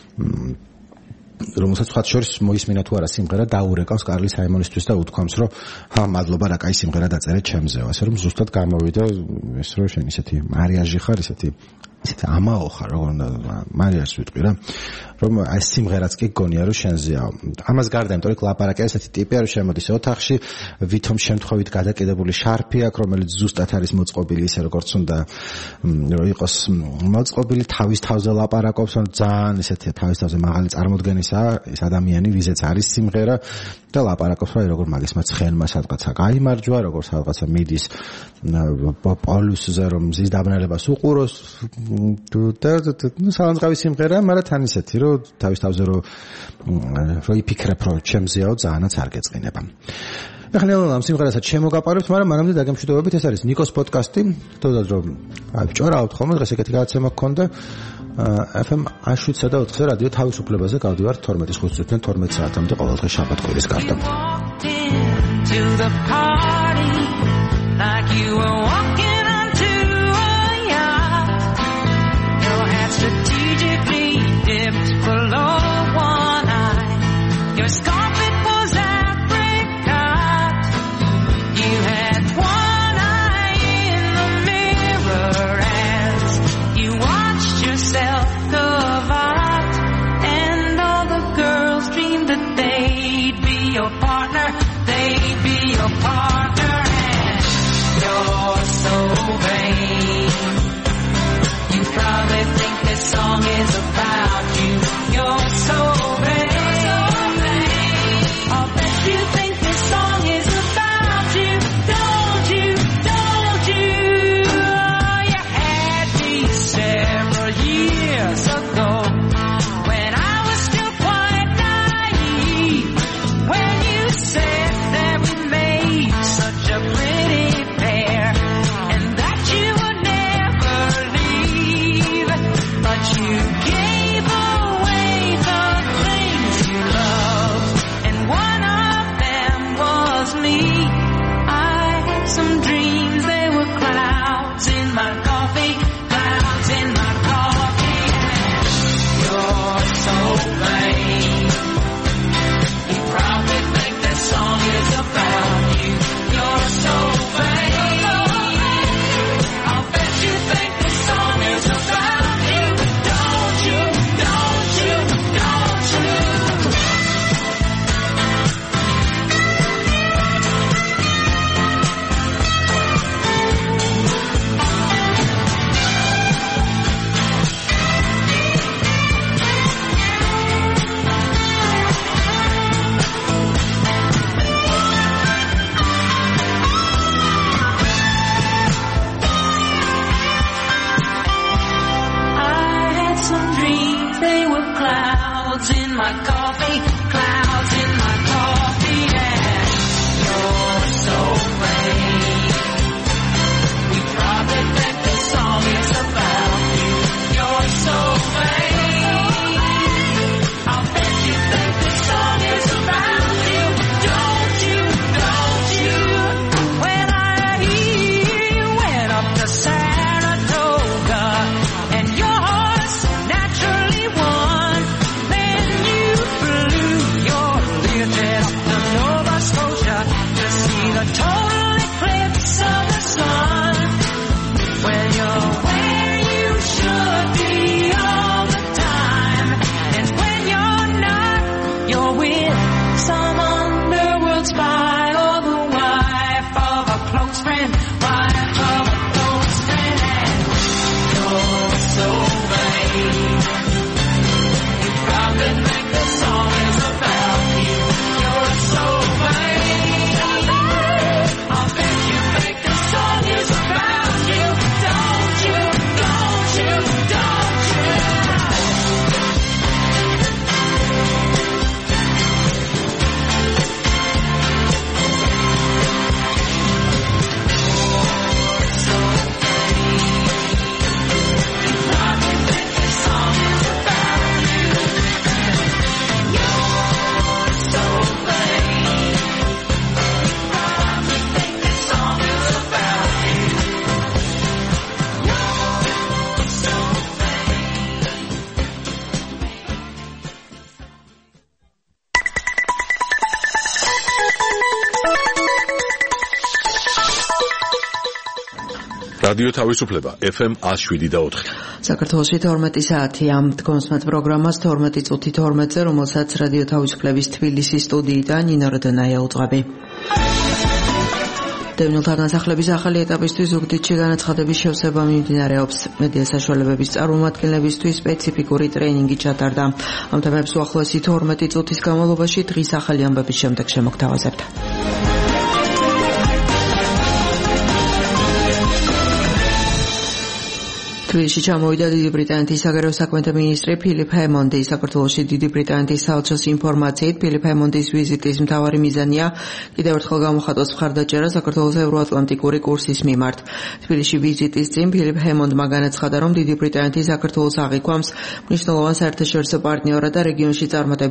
რომელსაც სხვა შორის მოისმინა თუ არა სიმღერა დაურეკავს კარლი საიმონისთვის და უთქვამს რომ ჰა მადლობა რა კაი სიმღერა დაწერე ჩემზეო, ასე რომ ზუსტად გამოვიდა ეს რომ შენ ისეთი მარიაჟი ხარ, ისეთი ისეთი ამაო ხარ, როგორ უნდა მარიას ვიტყვი რა. რომ აი სიმღერაც კი გონია რომ შენზეა. ამას გარდა, იმიტომ რომ ლაპარაკი ესეთი ტიპია, რომ შემოდის ოთახში, ვითომ შემთხვევით გადაკიდებული შარფი აქვს, რომელიც ზუსტად არის მოწყობილი ისე როგორც უნდა რომ იყოს მოწყობილი, თავის თავზე ლაპარაკობს, ძალიან ესეთი თავის თავზე მაღალი წარმოდგენისაა ეს ადამიანი, ვიზეც არის სიმღერა და ლაპარაკობს რა როგორ მაგისმა ცხენმა სადღაცა გაიმარჯვა, როგორ სადღაცა მიდის პოლუსზე რომ მზის დაბნელებას უყუროს და ნუ სალანძღავი სიმღერა, მაგრამ თან ისეთი რომ თავის თავზე რომ რო იფიქრებ რომ ჩემზეაო ძალიანაც არ გეწყინება. ახლა ამ სიმღერასაც შემოგაპარებთ, მაგრამ მანამდე დაგემშვიდობებით, ეს არის ნიკოს პოდკასტი. თუნდაც რომ აი ვჭორავთ ხოლმე დღეს ეგეთი გადაცემა გქონდა ეფ ემ შვიდსა და ოთხზე რადიო თავისუფლებაზე გავდივართ თორმეტი ხუთი თორმეტ საათამდე ყოველდღე შაბათ-კვირის გარდა. Like you were walking onto a yacht, your hat strategically dipped below one eye, your scarf it was apricot, you had one eye in the mirror as you watched yourself carve out, and all the girls dreamed that they'd be your partner, they'd be your partner. You're so vain. You probably think this song is about you. You're so vain. I'll bet you think this song is about you. Don't you? Don't you? You had me several years ago when I was still quite naive. When you said that we made such a pretty and that you would never leave, but you gave რადიო თავისუფლება ეფ ემ one oh seven და four. საქართველოში თორმეტი საათია. დგომს მათ პროგრამას თორმეტი წუთი თორმეტზე, რომელსაც რადიო თავისუფლების თბილისის სტუდიიდან ნინო როდონაია უძღვები. დევნილთა განსახლების ახალი ეტაპისთვის ზუგდიდში განაცხადების შევსება მიმდინარეობს. მედია საშუალებების წარმომადგენლებისთვის სპეციფიკური ტრეინინგი ჩატარდა. ამ თემებს უახლოესი თორმეტი წუთის განმავლობაში დღის ახალი ამბების შემდეგ შემოგთავაზებთ. თბილისში ჩამოვიდა დიდი ბრიტანეთის საგარეო საქმეთა მინისტრი ფილიპ ჰემონდი. საქართველოში დიდი ბრიტანეთის საელჩოს ინფორმაციით ფილიპ ჰემონდის ვიზიტის მთავარი მიზანია კიდევ ერთხელ გამოხატოს მხარდაჭერა საქართველოს ევროატლანტიკური კურსის მიმართ. თბილისში ვიზიტის წინ ფილიპ ჰემონდმა განაცხადა, რომ დიდი ბრიტანეთი საქართველოს აღიქვამს მნიშვნელოვან საერთაშორისო პარტნიორად და რეგიონში წარმატებულ